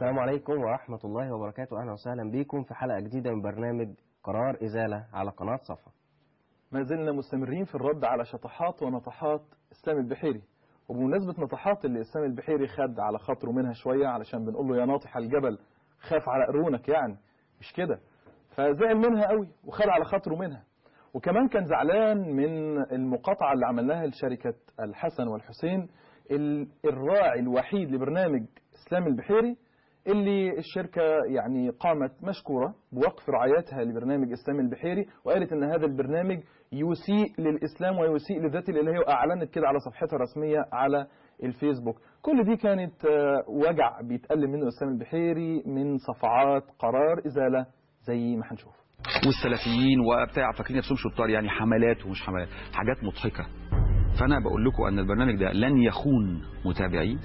السلام عليكم ورحمة الله وبركاته. أهلا وسهلا بكم في حلقة جديدة من برنامج قرار إزالة على قناة صفا. ما زلنا مستمرين في الرد على شطحات ونطحات إسلام البحيري، وبمناسبة نطحات اللي إسلام البحيري خد على خاطره منها شوية علشان بنقول له يا ناطح الجبل خاف على قرونك، يعني مش كده، فزعل منها قوي وخد على خاطره منها. وكمان كان زعلان من المقاطعة اللي عملناها لشركة الحسن والحسين، الراعي الوحيد لبرنامج إسلام البحيري، اللي الشركة يعني قامت مشكورة بوقف رعايتها لبرنامج إسلام البحيري، وقالت أن هذا البرنامج يسيء للإسلام ويسيء للذات الإلهية، وأعلنت كده على صفحتها الرسمية على الفيسبوك. كل دي كانت وجع بيتألم منه إسلام البحيري من صفعات قرار إزالة زي ما هنشوف. والسلفيين وبتاع فاكرين نفسهم شطار، يعني حملات ومش حملات، حاجات مضحكة. فأنا بقول لكم أن البرنامج ده لن يخون متابعين،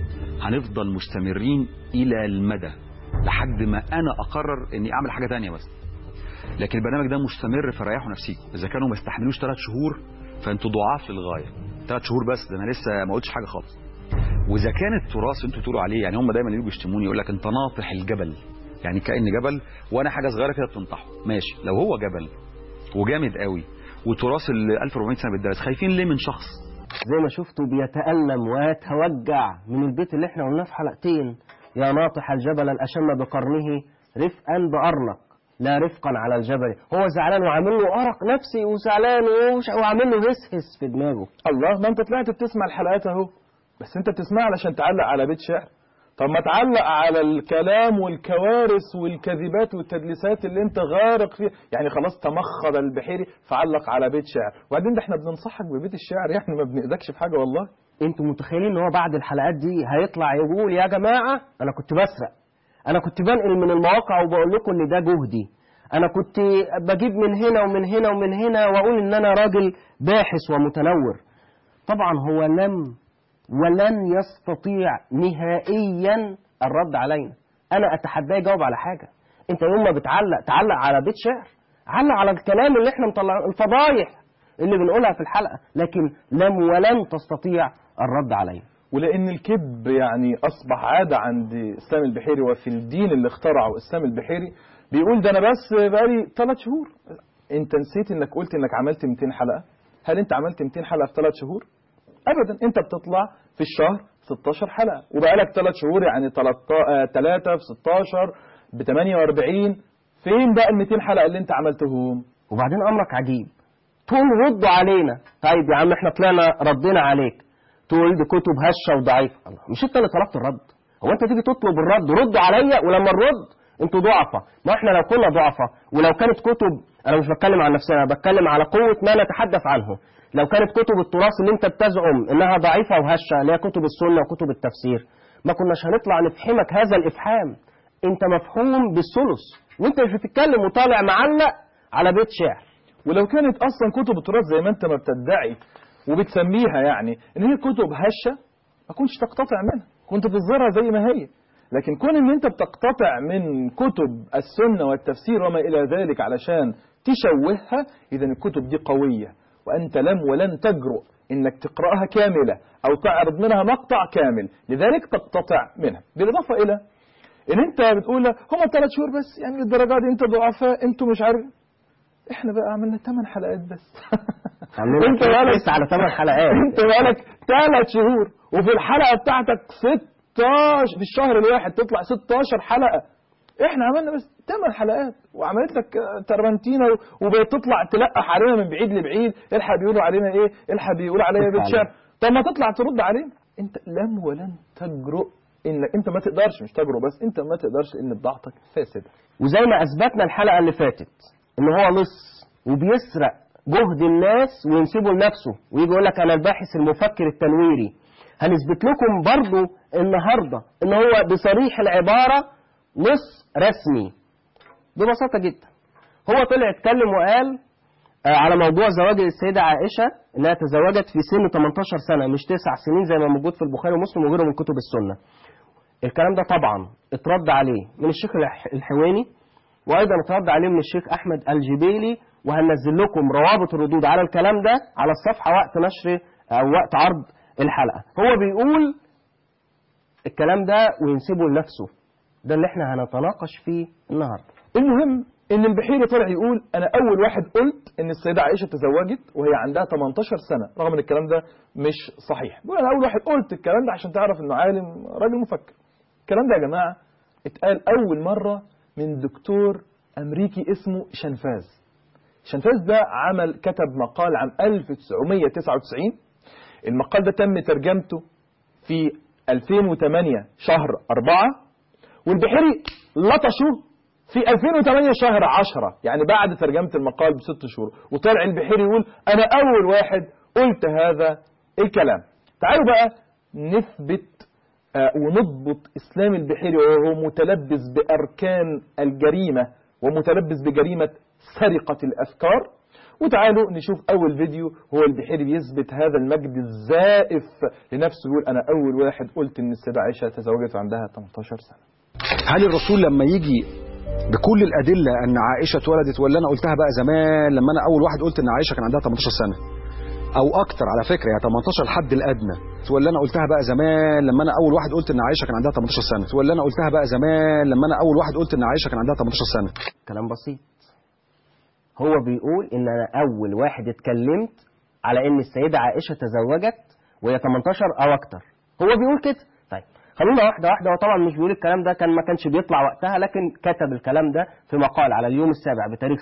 هنفضل مستمرين إلى المدى لحد ما أنا أقرر إني أعمل حاجة تانية بس. لكن البرنامج ده مستمر، فريحوا نفسيكم. إذا كانوا ما استحملوش 3 شهور فأنتوا ضعاف للغاية. 3 شهور بس، ده أنا لسه ما قلتش حاجة خالص. وإذا كان التراث أنتوا بتقولوا عليه، يعني هم دايما يجوا يشتموني يقول لك أنت ناطح الجبل، يعني كأن جبل وأنا حاجة صغيرة كده بتنطحه. ماشي، لو هو جبل وجامد قوي وتراث ال 1400 سنة بالدرس، خايفين ليه من شخص؟ زي ما شفتوا بيتألم ويتوجع من البيت اللي احنا قلناه في حلقتين: يا ناطح الجبل الأشم بقرنه رفقا بأرنق لا رفقا على الجبل. هو زعلان وعامل له أرق نفسي وزعلان وعامل له هس في دماغه. الله، ما انت طلعت بتسمع الحلقات اهو، بس انت بتسمع علشان تعلق على بيت شعر. طب ما تعلق على الكلام والكوارث والكذبات والتدليسات اللي انت غارق فيها، يعني خلاص تمخض البحيري فعلق على بيت شعر. وبعدين ده احنا بننصحك ببيت الشعر، يعني ما بنأذكش في حاجة والله. انتوا متخيلين ان هو بعد الحلقات دي هيطلع يقول يا جماعة انا كنت بسرق، انا كنت بنقل من المواقع وبقول لكم ان ده جهدي، انا كنت بجيب من هنا ومن هنا ومن هنا واقول ان انا راجل باحث ومتنور. طبعا هو لم ولن يستطيع نهائيا الرد علينا. انا اتحداه يجاوب على حاجة. انت يوم ما تعلق على بيت شعر، علق على الكلام اللي احنا مطلعين، الفضايح اللي بنقولها في الحلقة، لكن لم ولن تستطيع الرد علينا. ولأن الكذب يعني أصبح عادة عند إسلام البحيري، وفي الدين اللي اخترعه إسلام البحيري بيقول ده أنا بس بقالي 3 شهور. أنت نسيت إنك قلت إنك عملت 200 حلقة؟ هل أنت عملت 200 حلقة في 3 شهور؟ أبدا، أنت بتطلع في الشهر 16 حلقة، وبقالك 3 شهور، يعني 3 في 16 ب 48. فين بقى ال 200 حلقة اللي أنت عملتهم؟ وبعدين أمرك عجيب، تقول ردوا علينا. طيب يا عم احنا طلعنا ردينا عليك، تقول دي كتب هشة وضعيفة. الله، مش انت اللي طلبت الرد؟ هو انت تيجي تطلب الرد؟ ردوا عليا، ولما الرد انتوا ضعفة. ما احنا لو كنا ضعفة ولو كانت كتب، انا مش بتكلم عن نفسنا، انا بتكلم على قوة ما نتحدث عنه. لو كانت كتب التراث اللي انت بتزعم انها ضعيفة وهشة، اللي هي كتب السنة وكتب التفسير، ما كناش هنطلع نفحمك هذا الافحام. انت مفحوم بالثلث، وانت مش بتتكلم وطالع معلق على بيت شعر. ولو كانت اصلا كتب التراث زي ما انت ما بتدعي وبتسميها، يعني ان هي كتب هشة، ما كنتش تقتطع منها، كنت تظهرها زي ما هي. لكن كون ان انت بتقتطع من كتب السنة والتفسير وما الى ذلك علشان تشوهها، اذا الكتب دي قوية، وانت لم ولن تجرؤ انك تقرأها كاملة او تعرض منها مقطع كامل، لذلك تقتطع منها. بالاضافة الى ان انت بتقول هم 3 شهور بس، يعني للدرجة دي انت ضعفاء، انتوا مش عارف. احنا بقى عملنا 8 حلقات بس. انت بقالك على 8 حلقات، انت بقالك 3 شهور، وفي الحلقة بتاعتك 16، في الشهر الواحد تطلع 16 حلقة. احنا عملنا بس 8 حلقات، وعملت لك تربنتينة، وبتطلع تلقح علينا من بعيد لبعيد، الحق بيقولوا علينا ايه، الحق بيقولوا علينا بيت شعر. طب ما تطلع ترد علينا. انت لم ولن تجرؤ، انك انت ما تقدرش، مش تجرؤ بس، انت ما تقدرش، ان بضاعتك فاسدة. وزي ما اثبتنا الحلقة اللي فاتت ان هو لص وبيسرق جهد الناس وينسبه لنفسه، ويجي يقول لك انا الباحث المفكر التنويري، هنثبت لكم برضو النهارده ان هو بصريح العبارة لص رسمي ببساطة جدا. هو طلع اتكلم وقال على موضوع زواج السيدة عائشة انها تزوجت في سن 18 سنة مش 9 سنين زي ما موجود في البخاري ومسلم وغيره من كتب السنة. الكلام ده طبعا اترد عليه من الشيخ الحويني، وايضا اترد عليه من الشيخ احمد الجبيلي، وهننزل لكم روابط الردود على الكلام ده على الصفحة وقت نشر او وقت عرض الحلقة. هو بيقول الكلام ده وينسبه لنفسه، ده اللي احنا هنتناقش فيه النهارده. المهم ان البحيري طلع يقول انا اول واحد قلت ان السيده عائشه تزوجت وهي عندها 18 سنه، رغم ان الكلام ده مش صحيح. بيقول انا اول واحد قلت الكلام ده عشان تعرف انه عالم راجل مفكر. الكلام ده يا جماعه اتقال اول مره من دكتور امريكي اسمه شنفاز. شنفاز ده كتب مقال عام 1999. المقال ده تم ترجمته في 2008 شهر 4، والبحيري لطشه في 2008 شهر 10، يعني بعد ترجمة المقال ب6 شهور. وطلع البحيري يقول أنا أول واحد قلت هذا الكلام. تعالوا بقى نثبت ونضبط إسلام البحيري وهو متلبس بأركان الجريمة ومتلبس بجريمة سرقة الأفكار. وتعالوا نشوف أول فيديو هو البحيري بيثبت هذا المجد الزائف لنفسه. يقول أنا أول واحد قلت إن السيدة عائشة تزوجت وعندها 18 سنة. هل الرسول لما يجي بكل الأدلة أن عائشة اتولدت، ولا أنا قلتها بقى زمان لما أنا أول واحد قلت أن عائشة كان عندها 18 سنة أو أكتر على فكرة، يعني 18 الحد الأدنى، ولا أنا قلتها بقى زمان لما أنا أول واحد قلت أن عائشة كان عندها 18 سنة، ولا أنا قلتها بقى زمان لما أنا أول واحد قلت أن عائشة كان عندها 18 سنة؟ كلام بسيط. هو بيقول إن أنا أول واحد اتكلمت على إن السيدة عائشة تزوجت وهي 18 أو أكتر. هو بيقول كده. طيب خلونا واحدة واحدة. هو طبعا مش بيقول الكلام ده، ما كانش بيطلع وقتها، لكن كتب الكلام ده في مقال على اليوم السابع بتاريخ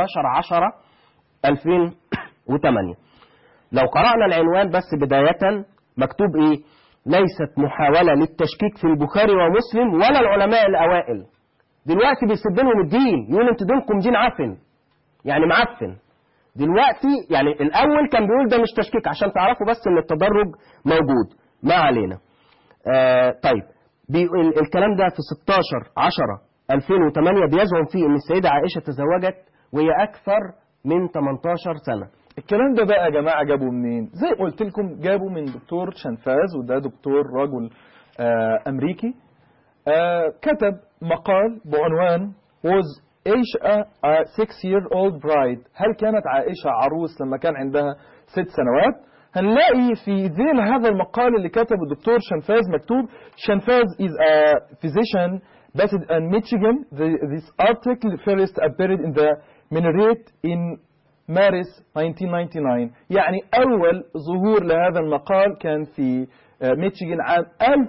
16/10/2008. لو قرأنا العنوان بس بداية مكتوب إيه؟ ليست محاولة للتشكيك في البخاري ومسلم ولا العلماء الأوائل. دلوقتي بيسد لهم الدين، يقول انتوا دينكم دين عفن، يعني معفن. دلوقتي يعني الأول كان بيقول ده مش تشكيك، عشان تعرفوا بس إن التدرج موجود. ما علينا. طيب الكلام ده في 16/10/2008 بيزعم فيه ان السيدة عائشة تزوجت وهي اكثر من 18 سنة. الكلام ده بقى يا جماعة جابوا منين؟ زي ما قلت لكم جابوا من دكتور شنفاز، وده دكتور رجل امريكي. كتب مقال بعنوان Was Aisha a 6-year-old bride؟ هل كانت عائشة عروس لما كان عندها 6 سنوات؟ هنلاقي في ذيل هذا المقال اللي كتبه الدكتور شنفاز مكتوب شنفاز is a physician based in Michigan. This article first appeared in the Minaret in Maris 1999. يعني أول ظهور لهذا المقال كان في ميشيغان عام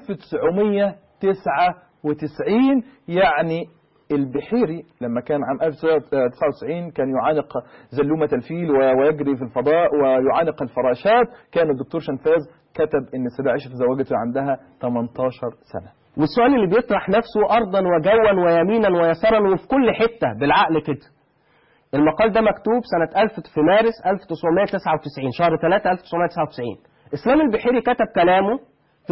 1999. يعني البحيري لما كان عام 1999 كان يعانق زلومة الفيل ويجري في الفضاء ويعانق الفراشات. كان الدكتور شنفاز كتب ان السيدة عائشة تزوجت عندها 18 سنة. والسؤال اللي بيطرح نفسه أرضا وجوا ويمينا ويسارا وفي كل حتة بالعقل كده. المقال ده مكتوب سنة في مارس 1999 شهر 3 1999. إسلام البحيري كتب كلامه في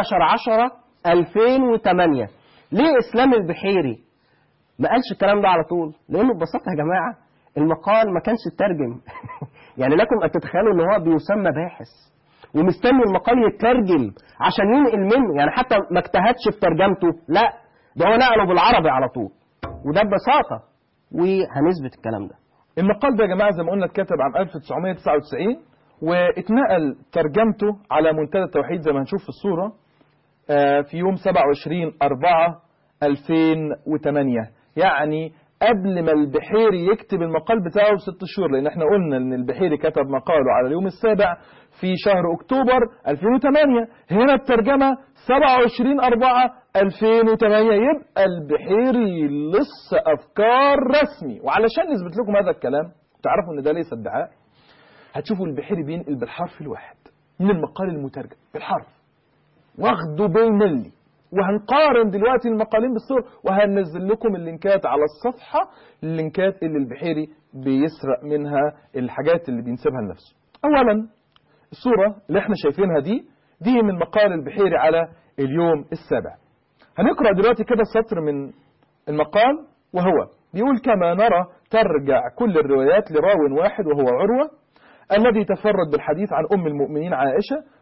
16/10/2008. ليه إسلام البحيري ما قالش الكلام ده على طول؟ لأنه ببساطة يا جماعة المقال ما كانش يترجم. يعني لكم أن تتخيلوا أن هو بيسمى باحث ومستني المقال يترجم عشان ينقل منه، يعني حتى ما اجتهدش في ترجمته، لا ده هو نقله بالعربي على طول، وده ببساطة. وهنثبت الكلام ده. المقال ده يا جماعة زي ما قلنا اتكتب عام 1999 واتنقل ترجمته على منتدى التوحيد زي ما هنشوف في الصورة في يوم 27/4/2008. يعني قبل ما البحيري يكتب المقال بتاعه ب6 شهور، لأن احنا قلنا ان البحيري كتب مقاله على اليوم السابع في شهر أكتوبر 2008. هنا الترجمة 27/4/2008. يبقى البحيري لص أفكار رسمي. وعلشان نثبت لكم هذا الكلام تعرفوا ان ده ليس ادعاء، هتشوفوا البحيري بينقل بالحرف الواحد من المقال المترجم بالحرف واخده بالملي. وهنقارن دلوقتي المقالين بالصور وهننزل لكم اللينكات على الصفحة، اللينكات اللي البحيري بيسرق منها الحاجات اللي بينسبها لنفسه. أولا الصورة اللي احنا شايفينها دي من مقال البحيري على اليوم السابع. هنقرأ دلوقتي كده سطر من المقال وهو بيقول كما نرى ترجع كل الروايات لراو واحد وهو عروة الذي تفرد بالحديث عن أم المؤمنين عائشة،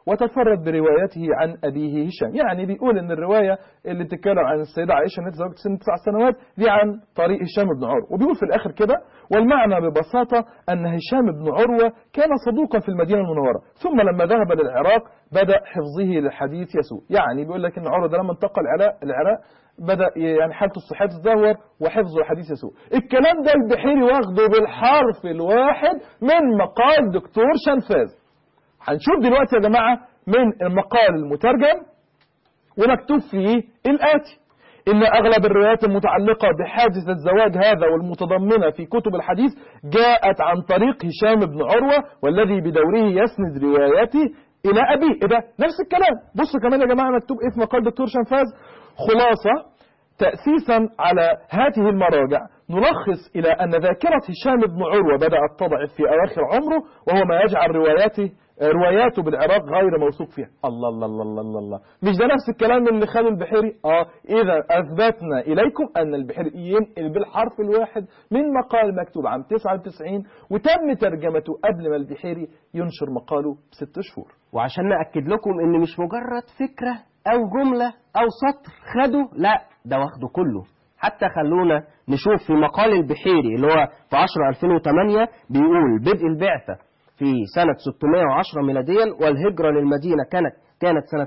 وتفرد بروايته عن أبيه هشام. يعني بيقول إن الرواية اللي بتتكلم عن السيدة عائشة التي تزوجت سن 9 سنوات دي عن طريق هشام بن عروة. وبيقول في الآخر كده: والمعنى ببساطة أن هشام بن عروة كان صدوقا في المدينة المنورة، ثم لما ذهب للعراق بدأ حفظه للحديث يسوء. يعني بيقول لك إن عروة ده لما انتقل العراق بدأ يعني حالته الصحية تتدهور وحفظه الحديث يسوء. الكلام ده البحيري واخده بالحرف الواحد من مقال دكتور شنفاز. هنشوف دلوقتي يا جماعة من المقال المترجم ومكتوب فيه الآتي: إن أغلب الروايات المتعلقة بحادث الزواج هذا والمتضمنة في كتب الحديث جاءت عن طريق هشام بن عروة، والذي بدوره يسند رواياته إلى أبيه. إيه ده؟ نفس الكلام. بصوا كمان يا جماعة مكتوب إيه في مقال دكتور شنفاز: خلاصة تأسيسا على هذه المراجع نلخص إلى أن ذاكرة هشام بن عروة بدأت تضعف في أواخر عمره، وهو ما يجعل رواياته بالعراق غير موثوق فيها. الله الله الله الله الله، مش ده نفس الكلام اللي خده البحيري؟ إذا أثبتنا إليكم أن البحيري ينقل بالحرف الواحد من مقال مكتوب عام 99 وتم ترجمته قبل ما البحيري ينشر مقاله ب6 شهور. وعشان نأكد لكم إن مش مجرد فكرة أو جملة أو سطر خده، لا ده واخده كله. حتى خلونا نشوف في مقال البحيري اللي هو في 10/2008 بيقول: بدء البعثة في سنة 610 ميلاديا، والهجرة للمدينة كانت سنة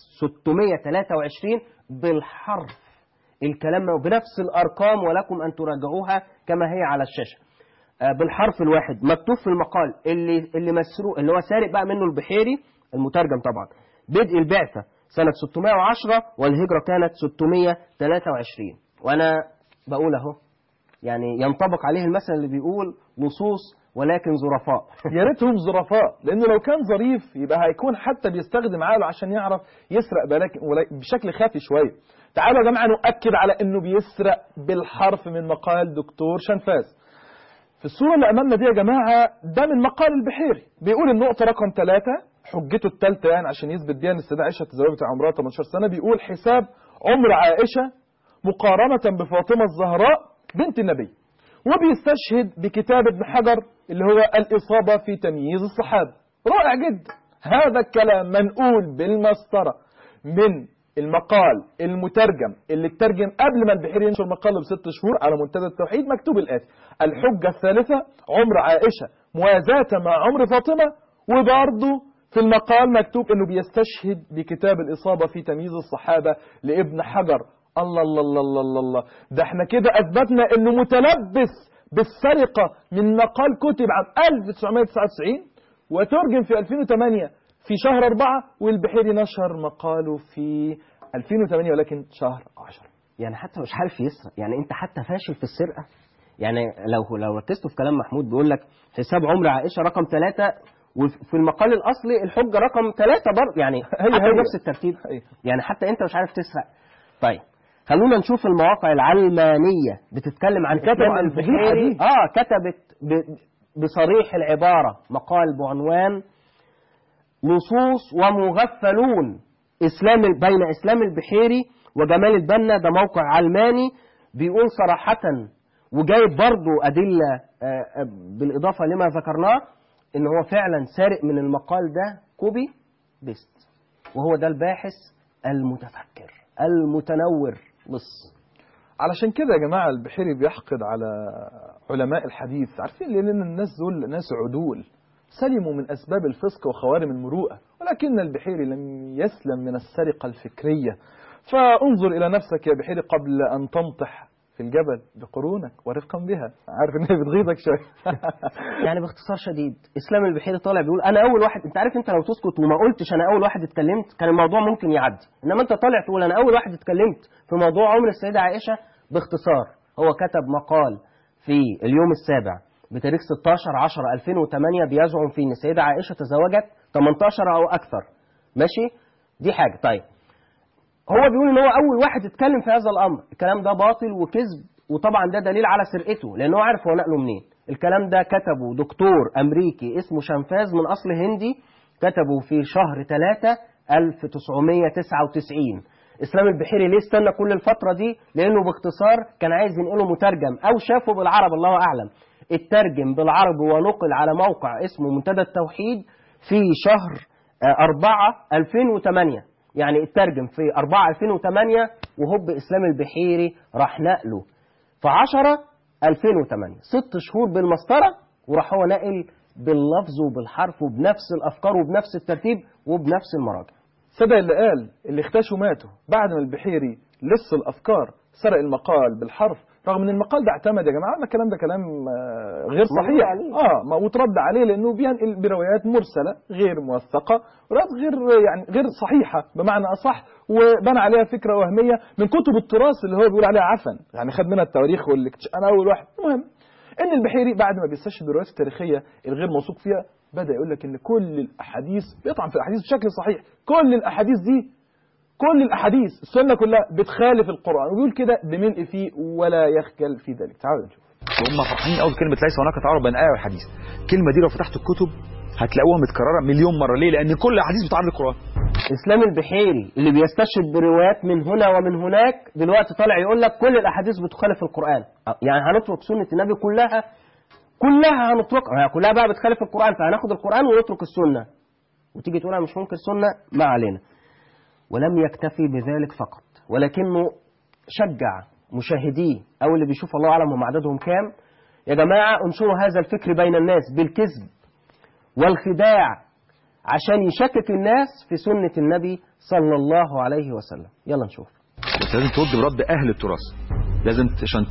623 بالحرف. الكلام بنفس الأرقام ولكم أن تراجعوها كما هي على الشاشة بالحرف الواحد مكتوب في المقال اللي مسروق اللي هو سارق بقى منه البحيري المترجم طبعا. بدء البعثة سنة 610 والهجرة كانت 623. وأنا بقول أهو يعني ينطبق عليه المثل اللي بيقول: لصوص ولكن ظرفاء. يا ريتهم ظرفاء، لأنه لو كان ظريف يبقى هيكون حتى بيستخدم عقله عشان يعرف يسرق بشكل خافي شوية. تعالوا يا جماعة نؤكد على إنه بيسرق بالحرف من مقال دكتور شنفاز. في الصورة اللي أمامنا دي يا جماعة ده من مقال البحيري، بيقول النقطة رقم 3 حجته الثالثة يعني عشان يثبت بيها ان السيدة عائشة تزوجت عمرها 18 سنة. بيقول: حساب عمر عائشة مقارنة بفاطمة الزهراء بنت النبي، وبيستشهد بكتاب ابن حجر اللي هو الإصابة في تمييز الصحابة. رائع جدا. هذا الكلام منقول بالمسطرة من المقال المترجم اللي اترجم قبل ما البحيري ينشر مقاله ب6 شهور على منتدى التوحيد. مكتوب الآتي: الحجة الثالثة عمر عائشة موازاة مع عمر فاطمة. وبرضه في المقال مكتوب انه بيستشهد بكتاب الإصابة في تمييز الصحابة لابن حجر. الله الله الله الله الله، ده احنا كده اثبتنا انه متلبس بالسرقة من مقال كتب عام 1999 وترجم في 2008 في شهر 4، والبحيري نشر مقاله في 2008 ولكن شهر 10. يعني حتى مش عارف يسرق، يعني انت حتى فاشل في السرقة. يعني لو ركزتوا في كلام محمود بيقول لك حساب عمر عائشة رقم 3، وفي المقال الأصلي الحجة رقم 3 برضه، يعني حتى نفس الترتيب. يعني حتى أنت مش عارف تسرق. طيب خلونا نشوف المواقع العلمانية بتتكلم عن كتب البحيري. كتبت بصريح العبارة مقال بعنوان: لصوص ومغفلون بين إسلام البحيري وجمال البنا. ده موقع علماني بيقول صراحة، وجايب برضه أدلة بالإضافة لما ذكرناه، إن هو فعلا سارق من المقال ده كوبي بيست، وهو ده الباحث المتفكر المتنور لص. علشان كده يا جماعة البحيري بيحقد على علماء الحديث. عارفين لأن الناس دول ناس عدول سلموا من أسباب الفسق وخوارم المروءة، ولكن البحيري لم يسلم من السرقة الفكرية. فانظر إلى نفسك يا بحيري قبل أن تنطح في الجبل بقرونك ورفقا بها. عارف ان هي بتغيظك شويه. يعني باختصار شديد اسلام البحيري طالع بيقول انا اول واحد. انت عارف انت لو تسكت وما قلتش انا اول واحد اتكلمت كان الموضوع ممكن يعدي، انما انت طالع تقول انا اول واحد اتكلمت في موضوع عمر السيدة عائشة. باختصار هو كتب مقال في اليوم السابع بتاريخ 16/10/2008 بيزعم فيه ان السيدة عائشة تزوجت 18 او اكثر. ماشي، دي حاجة. طيب هو بيقول ان هو اول واحد اتكلم في هذا الامر. الكلام ده باطل وكذب، وطبعا ده دليل على سرقته لانه عارف هو نقله منين. الكلام ده كتبه دكتور امريكي اسمه شنفاز من اصل هندي، كتبه في شهر 3 1999. اسلام البحيري ليه استنى كل الفترة دي؟ لانه باختصار كان عايز ينقله مترجم او شافه بالعرب، الله اعلم. اترجم بالعربي ونقل على موقع اسمه منتدى التوحيد في شهر 4/2008 يعني اترجم في 4/2008 وهوب إسلام البحيري راح نقله في 10/2008 6 شهور بالمسطرة وراح هو نقل باللفظ وبالحرف وبنفس الأفكار وبنفس الترتيب وبنفس المراجع. صدق اللي قال اللي اختشوا ماتوا بعد ما البحيري لص الأفكار سرق المقال بالحرف، رغم ان المقال ده اعتمد يا جماعه الكلام ده كلام غير صحيح وترد عليه لانه بينقل بروايات مرسله غير موثقه غير صحيحه بمعنى اصح، وبنى عليها فكره وهميه من كتب التراث اللي هو بيقول عليها عفن، يعني خد منها التواريخ انا اول واحد. المهم ان البحيري بعد ما بيستشهد بالروايات التاريخيه الغير موثوق فيها بدا يقول لك ان كل الاحاديث بيطعن في الاحاديث بشكل صحيح، كل الاحاديث السنه كلها بتخالف القران، وبيقول كده بملء فيه ولا يخجل في ذلك. تعالوا نشوف. هم فرحانين قوي بكلمه ليس هناك تعارض بين الايه والحديث. الكلمه دي لو فتحت الكتب هتلاقوها متكرره مليون مره. ليه؟ لان كل الاحاديث بتعارض القران. اسلام البحيري اللي بيستشهد بروايات من هنا ومن هناك دلوقتي طالع يقول لك كل الاحاديث بتخالف القران، يعني هنترك سنه النبي كلها هنتركها، كلها بقى بتخالف القران، فهناخد القران ونترك السنه. وتيجي تقول مش ممكن السنه، ما علينا. ولم يكتفي بذلك فقط، ولكنه شجع مشاهديه أو اللي بيشوف الله أعلم هم عددهم كام، يا جماعة انشروا هذا الفكر بين الناس بالكذب والخداع عشان يشكك الناس في سنة النبي صلى الله عليه وسلم. يلا نشوف. بس لازم ترد برد أهل التراث، لازم عشان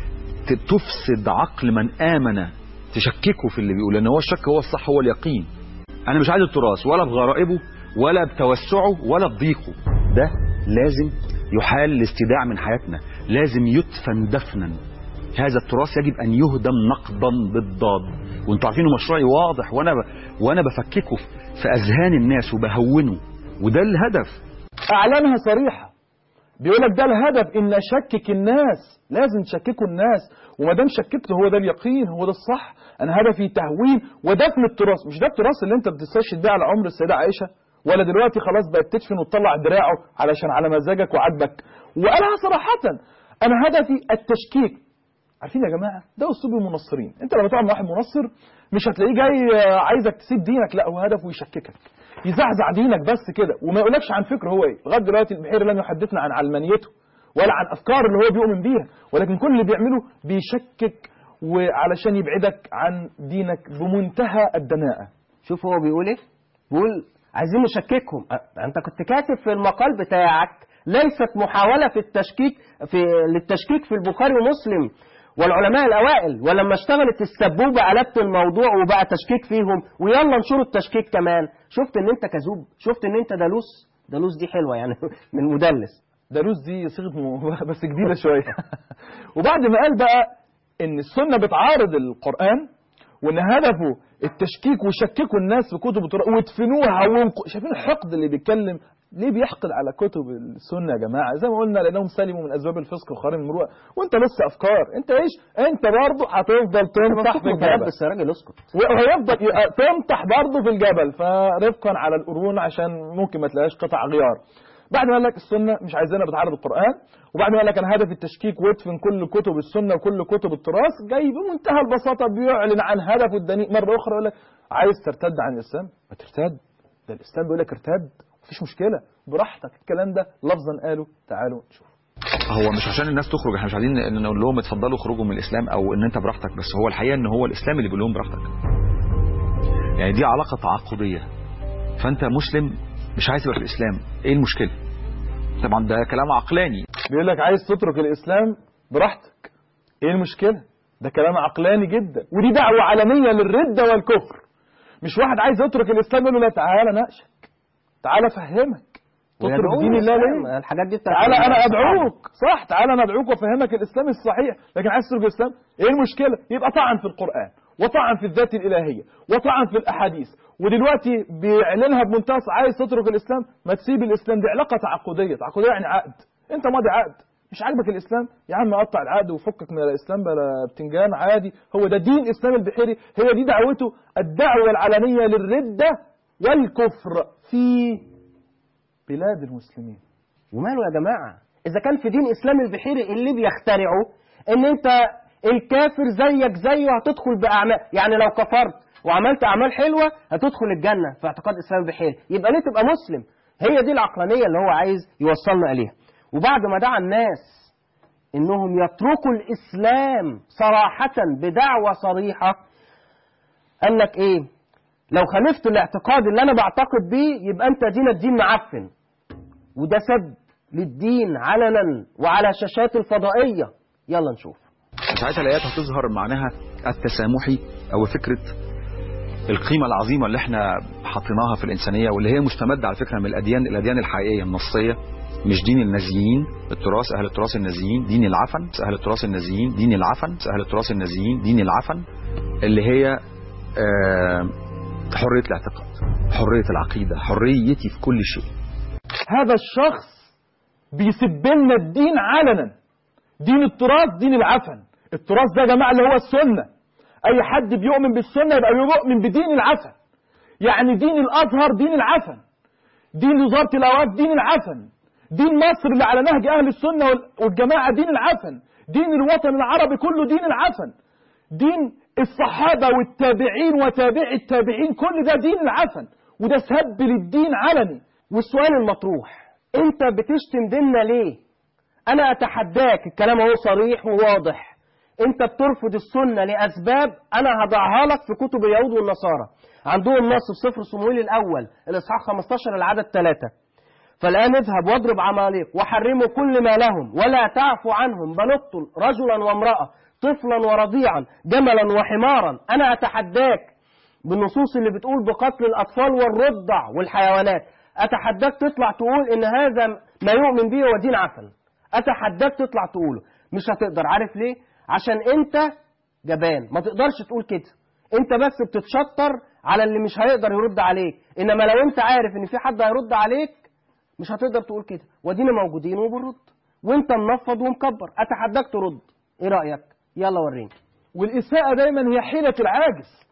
تفسد عقل من آمن، تشككه في اللي بيقول، لأن هو الشك هو الصح هو اليقين. أنا مش عايز التراث ولا بغرائبه ولا بتوسعه ولا بضيقه، ده لازم يحال الاستداع من حياتنا، لازم يدفن دفنا. هذا التراث يجب أن يهدم نقضا بالضاد، وانتوا عارفين مشروعي واضح وانا بفككه في أذهان الناس وبهونه، وده الهدف. أعلانها صريحة، بيقول لك ده الهدف، إن أشكك الناس، لازم تشككوا الناس، وما دام شككته هو ده اليقين، هو ده الصح. أنا هدفي تهوين ودفن التراث. مش ده التراث اللي أنت بتستشهد بيه على عمر السيدة عائشة، ولا دلوقتي خلاص بقت تدفن وتطلع دراعه علشان على مزاجك وعجبك. وقالها صراحة، أنا هدفي التشكيك. عارفين يا جماعة ده أسلوب المنصرين. أنت لما تقعد مع واحد منصر مش هتلاقيه جاي عايزك تسيب دينك، لا، هو هدفه يشككك، يزعزع دينك بس كده، وما يقولكش عن فكره هو ايه. لغايه دلوقتي البحيري لم يحدثنا عن علمانيته ولا عن أفكار اللي هو بيؤمن بيها، ولكن كل اللي بيعمله بيشكك وعلشان يبعدك عن دينك بمنتهى الدناءة. شوف هو بيقول ايه؟ بيقول عايزين نشككهم. انت كنت كاتب في المقال بتاعك ليست محاولة في التشكيك للتشكيك في البخاري ومسلم والعلماء الأوائل، ولما اشتغلت السبوبة قلبت الموضوع وبقى تشكيك فيهم، ويلا نشر التشكيك كمان. شفت ان انت كذوب، شفت ان انت دلوس دي حلوة يعني من مدلس. دلوس دي صيغة بس جديدة شوية. وبعد ما قال بقى ان السنة بتعارض القرآن وان هدفه التشكيك ويشككوا الناس في كتب التراث ويدفنوها شايفين الحقد اللي بيتكلم ليه؟ بيحقد على كتب السنة يا جماعة، زي ما قلنا لأنهم سلموا من أسباب الفسق وخرم المروءة، وأنت لسه أفكار، أنت إيش؟ أنت برضه هتفضل تنطح في الجبل. بس يا راجل اسكت. وهيفضل تنطح برضه في الجبل، فرفقا على القرون عشان ممكن ما تلاقيش قطع غيار. بعد ما قال لك السنة مش عايزينها بتعارض القرآن، وبعد ما قال لك أنا هدف التشكيك وادفن كل كتب السنة وكل كتب التراث، جاي بمنتهى البساطة بيعلن عن هدفه الدنيء مرة أخرى. يقول لك عايز ترتد عن الإسلام؟ ما ترتد، ده الإسلام بيقول لك ارتد، مفيش مشكلة، براحتك. الكلام ده لفظا قالوا. تعالوا نشوف. هو مش عشان الناس تخرج، احنا مش عايزين نقول لهم اتفضلوا خرجوا من الإسلام أو إن أنت براحتك، بس هو الحقيقة إن هو الإسلام اللي بيقول لهم براحتك. يعني دي علاقة تعاقدية، فأنت مسلم مش عايز تبقى في الإسلام، إيه المشكلة؟ طبعا ده كلام عقلاني. بيقول لك عايز تترك الإسلام براحتك، إيه المشكلة؟ ده كلام عقلاني جدا، ودي دعوة علنية للردة والكفر. مش واحد عايز يترك الإسلام يقول له لا تعالى ناقشك، تعالى فهمك تترك دين الله ليه؟ الحاجات دي تعالى انا ادعوك، صح، تعالى انا ادعوك وافهمك الاسلام الصحيح. لكن عايز تترك الاسلام، ايه المشكله؟ يبقى طعن في القران وطعن في الذات الالهيه وطعن في الاحاديث، ودلوقتي بيعلنها بمنتهى عايز تترك الاسلام. ما تسيب الاسلام، دي علاقه تعاقديه يعني عقد، انت ماضي عقد، مش عاجبك الاسلام يا عم قطع العقد وفكك من الاسلام بلا بتنجان عادي. هو ده دين اسلام البحيري، هي دي دعوته، الدعوه العلنيه للرده والكفر في بلاد المسلمين. وماله يا جماعة؟ إذا كان في دين إسلام البحيري اللي بيخترعه إن أنت الكافر زيك زيه هتدخل بأعمال، يعني لو كفرت وعملت أعمال حلوة هتدخل الجنة في اعتقاد إسلام البحيري. يبقى ليه تبقى مسلم؟ هي دي العقلانية اللي هو عايز يوصلنا إليها. وبعد ما دعا الناس إنهم يتركوا الإسلام صراحة بدعوة صريحة، قال لك إيه؟ لو خالفت الاعتقاد اللي أنا بعتقد بيه يبقى أنت دينك دين معفن. وده سب للدين علنا وعلى شاشات الفضائية. يلا نشوف. ساعتها الآيات هتظهر معناها التسامحي أو فكرة القيمة العظيمة اللي احنا حطيناها في الإنسانية، واللي هي مستمدة على فكرة من الأديان الحقيقية النصية، مش دين النازيين التراث، أهل التراث النازيين، دين العفن، أهل التراث النازيين دين العفن، أهل التراث النازيين دين العفن، اللي هي حرية الاعتقاد، حرية العقيدة، حريتي في كل شيء. هذا الشخص بيسب لنا الدين علنا. دين التراث دين العفن. التراث ده يا جماعة اللي هو السنة. أي حد بيؤمن بالسنة يبقى بيؤمن بدين العفن. يعني دين الأزهر دين العفن، دين وزارة الأوقاف دين العفن، دين مصر اللي على نهج أهل السنة والجماعة دين العفن، دين الوطن العربي كله دين العفن، دين الصحابة والتابعين وتابعي التابعين كل ده دين العفن. وده سب للدين علني. والسؤال المطروح، انت بتشتم ديننا ليه؟ انا اتحداك، الكلام هو صريح وواضح. انت بترفض السنة لاسباب انا هضعها لك في كتب اليهود والنصارى. عندهم نص في سفر صموئيل الاول الاصحاح 15 العدد 3: فالآن اذهب واضرب عماليق وحرموا كل ما لهم ولا تعفو عنهم، بل اقتل رجلا وامرأة، طفلا ورضيعا، جملا وحمارا. انا اتحداك بالنصوص اللي بتقول بقتل الاطفال والرضع والحيوانات. اتحداك تطلع تقول ان هذا ما يؤمن به هو دين عفن. اتحداك تطلع تقوله. مش هتقدر. عارف ليه؟ عشان انت جبان، ما تقدرش تقول كده. انت بس بتتشطر على اللي مش هيقدر يرد عليك. انما لو انت عارف ان في حد هيرد عليك مش هتقدر تقول كده. ودينا موجودين وبنرد وانت منفض ومكبر. اتحداك ترد. ايه رأيك؟ يلا وريني. والإساءة دايما هي حيلة العاجز.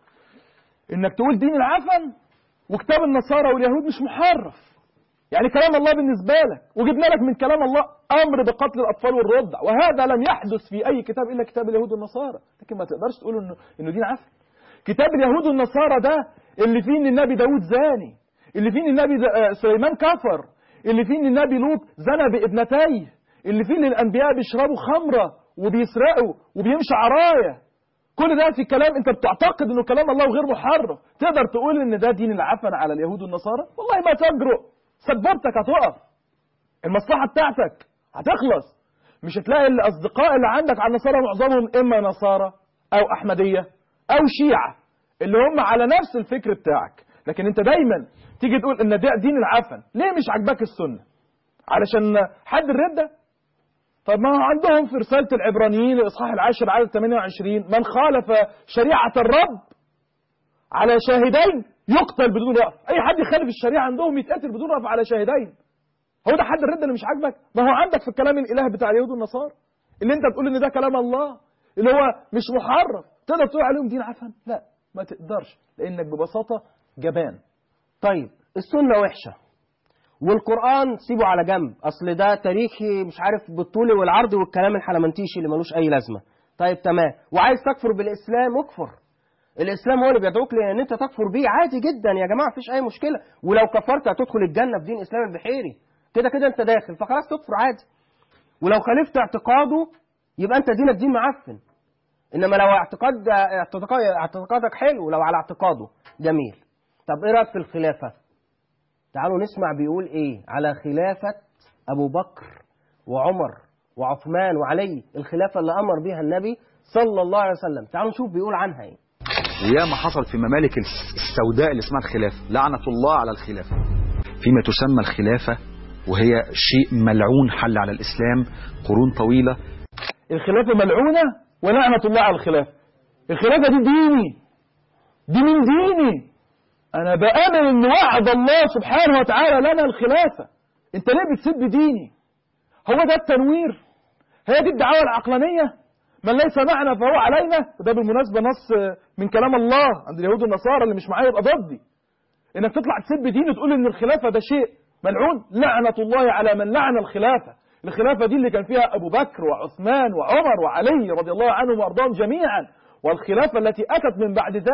انك تقول دين العفن وكتاب النصارى واليهود مش محرف. يعني كلام الله بالنسبة لك، وجبنا لك من كلام الله أمر بقتل الأطفال والرضع، وهذا لم يحدث في أي كتاب إلا كتاب اليهود والنصارى. لكن ما تقدرش تقول إنه دين عفن. كتاب اليهود والنصارى ده اللي فيه إن النبي داود زاني، اللي فيه إن النبي سليمان كفر، اللي فيه إن النبي لوط زنى بابنتيه، اللي فيه إن الأنبياء بيشربوا خمرة وبيسرقوا وبيمشوا عراية. كل ده في كلام انت بتعتقد انه كلام الله وغير محرف. تقدر تقول ان ده دين العفن على اليهود والنصارى؟ والله ما تجرؤ. سبورتك هتقف، المصلحة بتاعتك هتخلص. مش هتلاقي الأصدقاء اللي عندك على النصارى معظمهم إما نصارى أو أحمدية أو شيعة اللي هم على نفس الفكر بتاعك. لكن انت دايما تيجي تقول ان ده دين العفن. ليه مش عجبك السنة؟ علشان حد الردة؟ طب ما عندهم في رسالة العبرانيين الإصحاح 10 عدد 28: من خالف شريعة الرب على شاهدين يقتل بدون رأف. أي حد يخالف الشريعة عندهم يتقتل بدون رأف على شاهدين. هو ده حد الردة اللي مش عاجبك؟ ما هو عندك في الكلام الإله بتاع اليهود والنصارى اللي انت بتقول ان ده كلام الله اللي هو مش محرف، تقدر تقول عليهم دين عفن؟ لا، ما تقدرش، لأنك ببساطة جبان. طيب السنة وحشة والقرآن سيبه على جنب، أصل ده تاريخي مش عارف بالطول والعرض والكلام الحلمنتيشي اللي ملوش أي لازمة. طيب تمام، وعايز تكفر بالإسلام اكفر. الإسلام هو اللي بيدعوك لأن أنت تكفر بيه، عادي جدا يا جماعة، مفيش أي مشكلة. ولو كفرت هتدخل الجنة في دين إسلام البحيري، كده كده أنت داخل، فخلاص تكفر عادي. ولو خالفت اعتقاده يبقى أنت دينك دين معفن. إنما لو اعتقادك حلو، لو على اعتقاده جميل. طب إيه رأيك في الخلافة؟ تعالوا نسمع بيقول إيه على خلافة أبو بكر وعمر وعثمان وعلي، الخلافة اللي أمر بها النبي صلى الله عليه وسلم. تعالوا نشوف بيقول عنها إيه. وياما حصلت في ممالك السوداء اللي اسمها الخلافة، لعنة الله على الخلافة، فيما تسمى الخلافة وهي شيء ملعون حل على الإسلام قرون طويلة. الخلافة ملعونة ولعنة الله على الخلافة. الخلافة دي ديني، دي من ديني. أنا بآمن إن وعد الله سبحانه وتعالى لنا الخلافة. أنت ليه بتسب ديني؟ هو ده التنوير؟ هي دي الدعوة العقلانية؟ من ليس معنا فهو علينا. وده بالمناسبة نص من كلام الله عند اليهود والنصارى، اللي مش معايا يبقى ضدي. إنك تطلع تسب دين وتقول إن الخلافة ده شيء ملعون. لعنة الله على من لعن الخلافة. الخلافة دي اللي كان فيها أبو بكر وعثمان وعمر وعلي رضي الله عنهم وأرضاهم جميعا، والخلافة التي أتت من بعد ذلك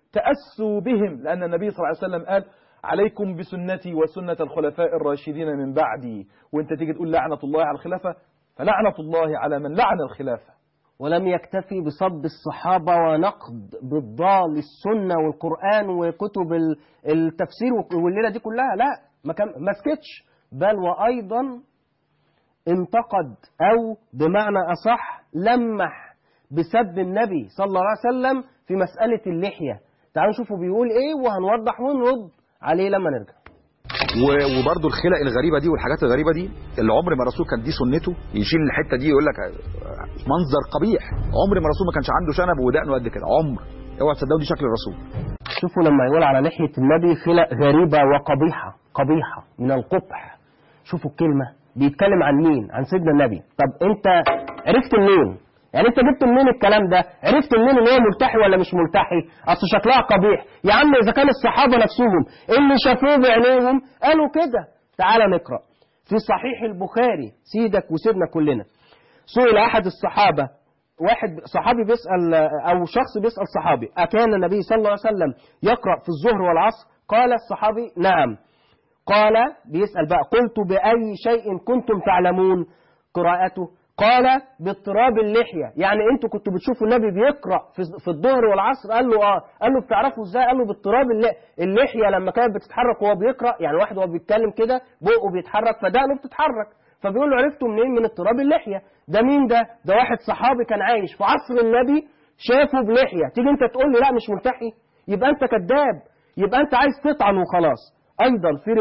تأسوا بهم، لأن النبي صلى الله عليه وسلم قال عليكم بسنتي وسنة الخلفاء الراشدين من بعدي. وانت تيجي تقول لعنة الله على الخلافة، فلعنة الله على من لعن الخلافة. ولم يكتفي بصب الصحابة ونقد بالضال السنة والقرآن وكتب التفسير والليلة دي كلها، لا ما سكتش، بل وأيضا انتقد أو بمعنى أصح لمح بسب النبي صلى الله عليه وسلم في مسألة اللحية. تعالوا نشوفوا بيقول إيه وهنوضح ونرد عليه لما نرجع. وبرضه الخلق الغريبة دي والحاجات الغريبة دي اللي عمر ما الرسول كان دي سنته، يشيل الحتة دي يقول لك منظر قبيح. عمر ما الرسول ما كانش عنده شنب ودقنه قد كده، عمر. اوعى تصدقوا دي شكل الرسول. شوفوا لما يقول على لحية النبي خلق غريبة وقبيحة، قبيحة من القبح. شوفوا الكلمة بيتكلم عن مين؟ عن سيدنا النبي. طب انت عرفت منين؟ يعني انت جبت منين الكلام ده؟ عرفت منين ان هو ملتحي ولا مش ملتحي؟ اصل شكلها قبيح. يا عم اذا كان الصحابه نفسهم اللي شافوه بعينيهم قالوا كده. تعال نقرا في صحيح البخاري، سيدك وسيدنا كلنا. سئل احد الصحابه، واحد صحابي بيسال او شخص بيسال صحابي: اكان النبي صلى الله عليه وسلم يقرا في الظهر والعصر؟ قال الصحابي: نعم. قال بيسال بقى: قلت باي شيء كنتم تعلمون قراءته؟ قال باضطراب اللحية. يعني انتوا كنتوا بتشوفوا النبي بيقرأ في الظهر والعصر؟ قال له اه. قال له بتعرفوا ازاي؟ قال له باضطراب اللحية لما كانت بتتحرك وهو بيقرأ، يعني واحد وهو بيتكلم كده بقه بيتحرك فدقنه بتتحرك، فبيقول له عرفتوا منين؟ من اضطراب اللحية. ده مين ده؟ ده واحد صحابي كان عايش في عصر النبي شافه بلحية. تيجي انت تقول لي لا مش ملتحي؟ يبقى انت كذاب، يبقى انت عايز تطعن وخلاص. ايضا في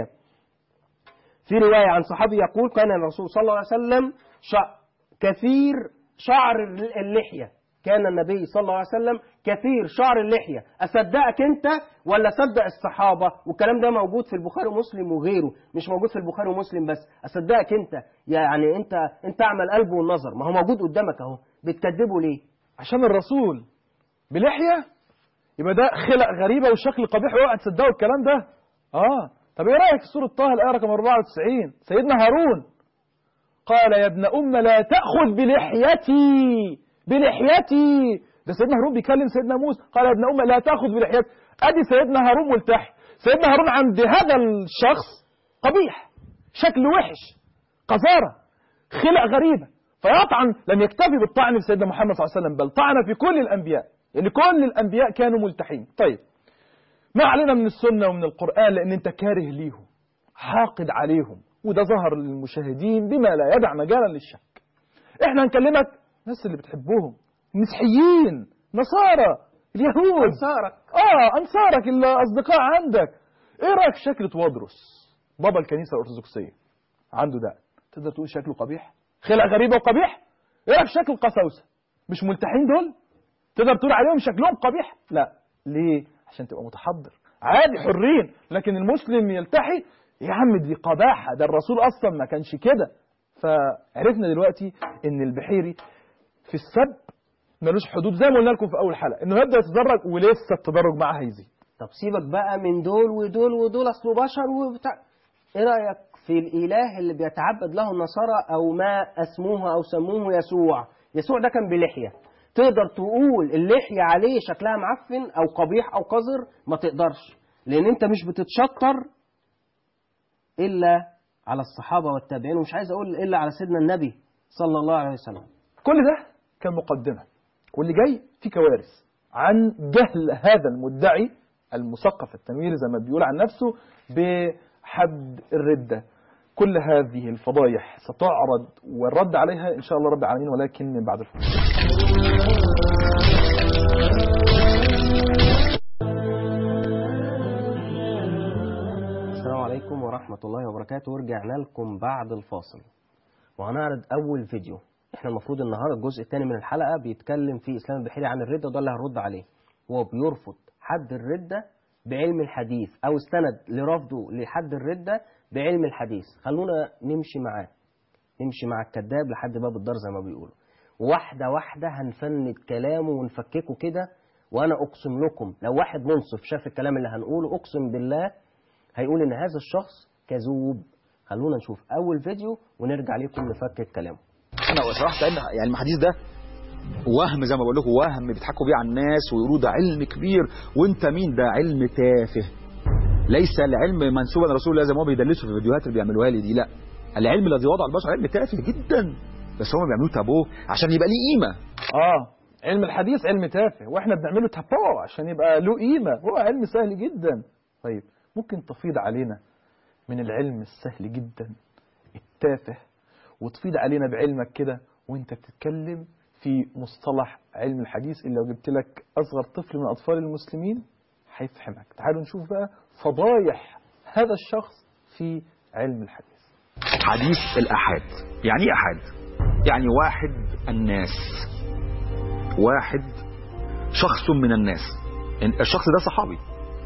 رواية عن صحابي يقول: كان الرسول صلى الله عليه وسلم كثير شعر اللحية. كان النبي صلى الله عليه وسلم كثير شعر اللحية. أصدقك أنت ولا صدق الصحابة؟ والكلام ده موجود في البخاري ومسلم وغيره، مش موجود في البخاري ومسلم بس. أصدقك أنت؟ يعني أنت أعمل قلب والنظر، ما هو موجود قدامك أهو، بتكذبه ليه؟ عشان الرسول بلحية يبقى ده خلق غريبة وشكل قبيح واوعى تصدقوا الكلام ده. طب ايه رأيك في سورة طه الآية رقم 94؟ سيدنا هارون قال: يا ابن أم لا تأخذ بلحيتي. ده سيدنا هارون بيكلم سيدنا موسى، قال: يا ابن أم لا تأخذ بلحيتي. أدي سيدنا هارون ملتحي. سيدنا هارون عند هذا الشخص قبيح، شكل وحش، قذارة، خلق غريبة، فيطعن. لم يكتفي بالطعن في سيدنا محمد صلى الله عليه وسلم، بل طعن في كل الأنبياء، لأن كل الأنبياء كانوا ملتحين. طيب ما علينا من السنة ومن القرآن لأن أنت كاره ليهم، حاقد عليهم، وده ظهر للمشاهدين بما لا يدع مجالا للشك. احنا هنكلمك الناس اللي بتحبهم، مسيحيين، نصارى، اليهود، انصارك الاصدقاء عندك. ايه رايك في شكل توادرس بابا الكنيسه الارثوذكسيه؟ عنده ده، تقدر تقول شكله قبيح؟ خلق غريبه وقبيح؟ ايه رايك في شكل القساوسه؟ مش ملتحين دول؟ تقدر تقول عليهم شكلهم قبيح؟ لا. ليه؟ عشان تبقى متحضر، عادي، حرين. لكن المسلم يلتحي؟ يا عم دي قباحة، ده الرسول أصلا ما كانش كده. فعرفنا دلوقتي إن البحيري في السب ملوش حدود، زي ما قلنا لكم في أول حلقة، إنه يبدأ يتدرج ولسه التدرج معاه هيزيد. طب سيبك بقى من دول ودول ودول، أصله بشر وبتاع. إيه رأيك في الإله اللي بيتعبد له النصارى أو ما أسموه أو سموه يسوع؟ يسوع ده كان بلحية. تقدر تقول اللحية عليه شكلها معفن أو قبيح أو قذر؟ ما تقدرش، لأن أنت مش بتتشطر إلا على الصحابة والتابعين، ومش عايز أقول إلا على سيدنا النبي صلى الله عليه وسلم. كل ده كان مقدمة، واللي جاي في كوارث عن جهل هذا المدعي المثقف التنويري زي ما بيقول عن نفسه بحد الردة. كل هذه الفضايح ستعرض والرد عليها إن شاء الله رب العالمين، ولكن من بعد الفاصل. السلام عليكم ورحمة الله وبركاته، ورجعنا لكم بعد الفاصل وهنعرض أول فيديو. احنا المفروض النهاردة الجزء الثاني من الحلقة بيتكلم فيه إسلام البحيري عن الردة، وده اللي هنرد عليه. هو بيرفض حد الردة بعلم الحديث، أو استند لرفضه لحد الردة بعلم الحديث. خلونا نمشي مع الكذاب لحد باب الدار زي ما بيقولوا، واحدة واحدة هنفند كلامه ونفككه كده. وأنا أقسم لكم لو واحد منصف شاف الكلام اللي هنقوله، أقسم بالله هيقول إن هذا الشخص كذوب. خلونا نشوف أول فيديو ونرجع لكم نفكك كلامه. أنا صراحة يعني الحديث ده وهم زي ما بقول لكم، وهم بيضحكوا بيه على الناس ويقولوا ده علم كبير، وانت مين؟ ده علم تافه. ليس العلم منسوبا لرسول الله زي ما هو بيدلسوا في الفيديوهات اللي بيعملوها لي دي، لا، العلم الذي وضع البشر علم تافه جدا، بس هم بيعملوه تابوه عشان يبقى ليه قيمه. علم الحديث علم تافه واحنا بنعمله تابوه عشان يبقى له قيمه، هو علم سهل جدا. طيب ممكن تفيض علينا من العلم السهل جدا التافه وتفيض علينا بعلمك كده وانت بتتكلم في مصطلح علم الحديث اللي لو جبت لك أصغر طفل من أطفال المسلمين هيفهمك. تعالوا نشوف بقى فضايح هذا الشخص في علم الحديث. حديث الأحاد يعني ايه أحاد؟ يعني واحد الناس، واحد شخص من الناس، الشخص ده صحابي.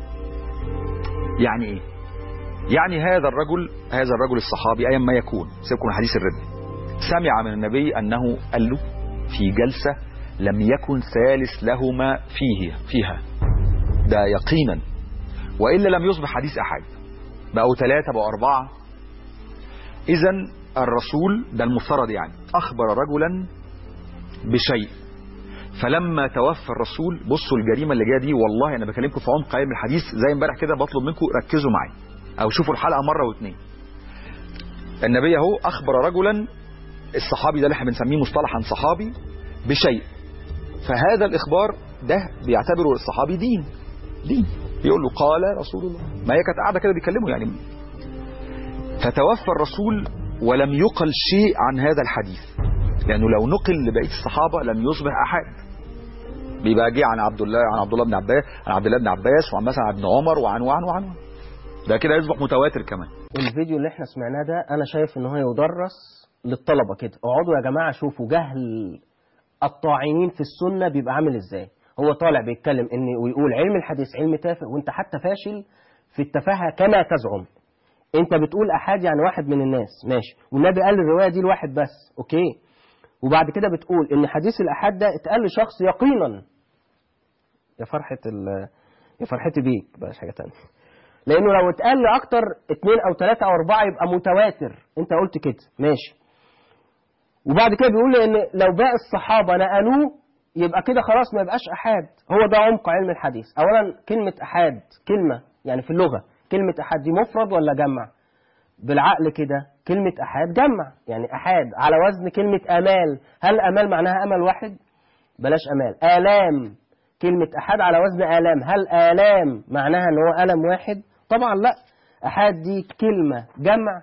يعني ايه؟ يعني هذا الرجل الصحابي ايا ما يكون، سيبكم من حديث الردة، سمع من النبي انه قال له في جلسة لم يكن ثالث لهما فيها، ده يقينا، وإلا لم يصبح حديث أحد، بقوا 3 بقوا 4. إذن الرسول ده المفترض يعني أخبر رجلا بشيء، فلما توفى الرسول، بصوا الجريمة اللي جايه دي، والله أنا بكلمكم في عمق علم الحديث زي امبارح كده، بطلب منكم ركزوا معي أو شوفوا الحلقة مرة و2. النبي اهو أخبر رجلا، الصحابي ده اللي احنا بنسميه مصطلحا صحابي، بشيء، فهذا الإخبار ده بيعتبره الصحابي دين، يقول له قال رسول الله، ما هي كانت قاعدة كده بيكلموا يعني. فتوفى الرسول ولم يقل شيء عن هذا الحديث، لأنه لو نقل لبقية الصحابة لم يصبح أحد، بيبقى جه عن عبد الله بن عباس، عن عبد الله بن عباس، وعن مثلا ابن عمر، وعن ده كده يصبح متواتر كمان. الفيديو اللي احنا سمعناه ده انا شايف ان هو يدرس للطلبة كده، اقعدوا يا جماعة شوفوا جهل الطاعنين في السنة بيبقى عامل ازاي. هو طالع بيتكلم ان ويقول علم الحديث علم تافه، وانت حتى فاشل في التفاهة كما تزعم. انت بتقول احاد يعني واحد من الناس، ماشي، والنبي قال الرواية دي لواحد بس، اوكي، وبعد كده بتقول ان حديث الاحاد ده اتقال لشخص يقينا. يا فرحتي بيك بقى حاجة تانية، لانه لو اتقال لاكتر 2 أو 3 أو 4 يبقى متواتر، انت قلت كده ماشي. وبعد كده بيقول ان لو باقي الصحابة نقلوه يبقى كده خلاص ما يبقاش أحاد. هو ده عمق علم الحديث. أولا كلمة أحاد كلمة يعني في اللغة، كلمة أحاد دي مفرد ولا جمع؟ بالعقل كده كلمة أحاد جمع، يعني أحاد على وزن كلمة أمال. هل أمال معناها أمل واحد؟ بلاش أمال، آلام. كلمة أحاد على وزن آلام، هل آلام معناها أن هو ألم واحد؟ طبعا لا، أحاد دي كلمة جمع.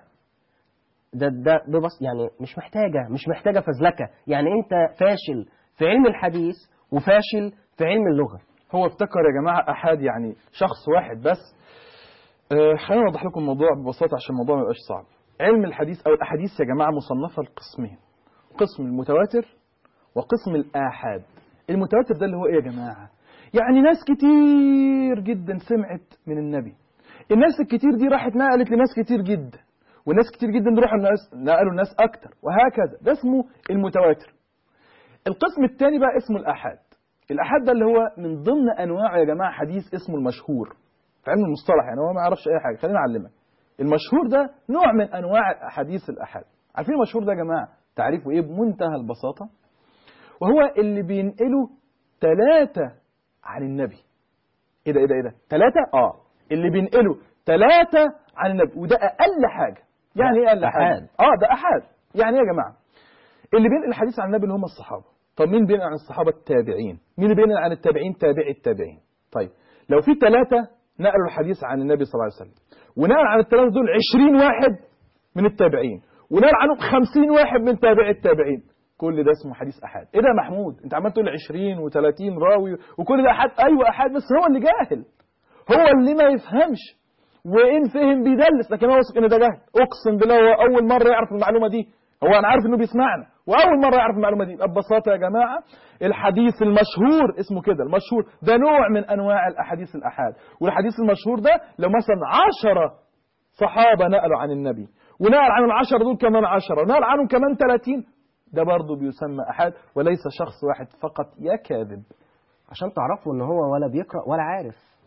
ده بس يعني مش محتاجة فزلكة. يعني أنت فاشل في علم الحديث وفاشل في علم اللغة. هو افتكر يا جماعة أحد يعني شخص واحد بس. خلينا نوضح لكم الموضوع ببساطة عشان الموضوع ما يبقاش صعب. علم الحديث أو الأحاديث يا جماعة مصنفة لقسمين، قسم المتواتر وقسم الآحاد. المتواتر ده اللي هو إيه يا جماعة؟ يعني ناس كتير جدا سمعت من النبي، الناس الكتير دي راحت نقلت لناس كتير جدا، والناس كتير جدا دي راحوا نقلوا الناس أكتر، وهكذا. ده اسمه المتواتر. القسم الثاني بقى اسمه الآحاد. الآحاد ده اللي هو من ضمن أنواع يا جماعة حديث اسمه المشهور في علم المصطلح، يعني هو ما يعرفش أي حاجة، خلينا أعلمك. المشهور ده نوع من أنواع الأحاديث الآحاد. عارفين المشهور ده يا جماعة تعريفه إيه بمنتهى البساطة؟ وهو اللي بينقله 3 عن النبي. إيه ده 3؟ اللي بينقله 3 عن النبي، وده أقل حاجة. يعني إيه أقل حاجة؟ ده أحاد. يعني إيه يا جماعة؟ اللي بينقل الحديث عن النبي اللي هم الصحابة. طب مين بينقل عن الصحابة؟ التابعين. مين اللي بينقل عن التابعين؟ تابعي التابعين. طيب لو في 3 نقلوا الحديث عن النبي صلى الله عليه وسلم، ونقل عن ال3 دول 20 واحد من التابعين، ونقل عنهم 50 واحد من تابعي التابعين، كل ده اسمه حديث أحاد. إيه ده يا محمود؟ أنت عمال تقول 20 و30 راوي وكل ده أحاد. أيوة أحاد، بس هو اللي جاهل، هو اللي ما يفهمش، وإن فهم بيدلس، لكن هو واثق إن ده جاهل. أقسم بالله هو أول مرة يعرف المعلومة دي. هو أنا عارف إنه بيسمعنا وأول مرة يعرف المعلومة دي. ببساطة يا جماعة الحديث المشهور اسمه كده، المشهور ده نوع من أنواع الأحاديث الأحاد. والحديث المشهور ده لو مثلا 10 صحابة نقلوا عن النبي، ونقل عن ال10 دول كمان 10، ونقل عنهم كمان 30، ده برضه بيسمى أحاد، وليس شخص واحد فقط يا كاذب. عشان تعرفوا إن هو ولا بيقرأ ولا عارف.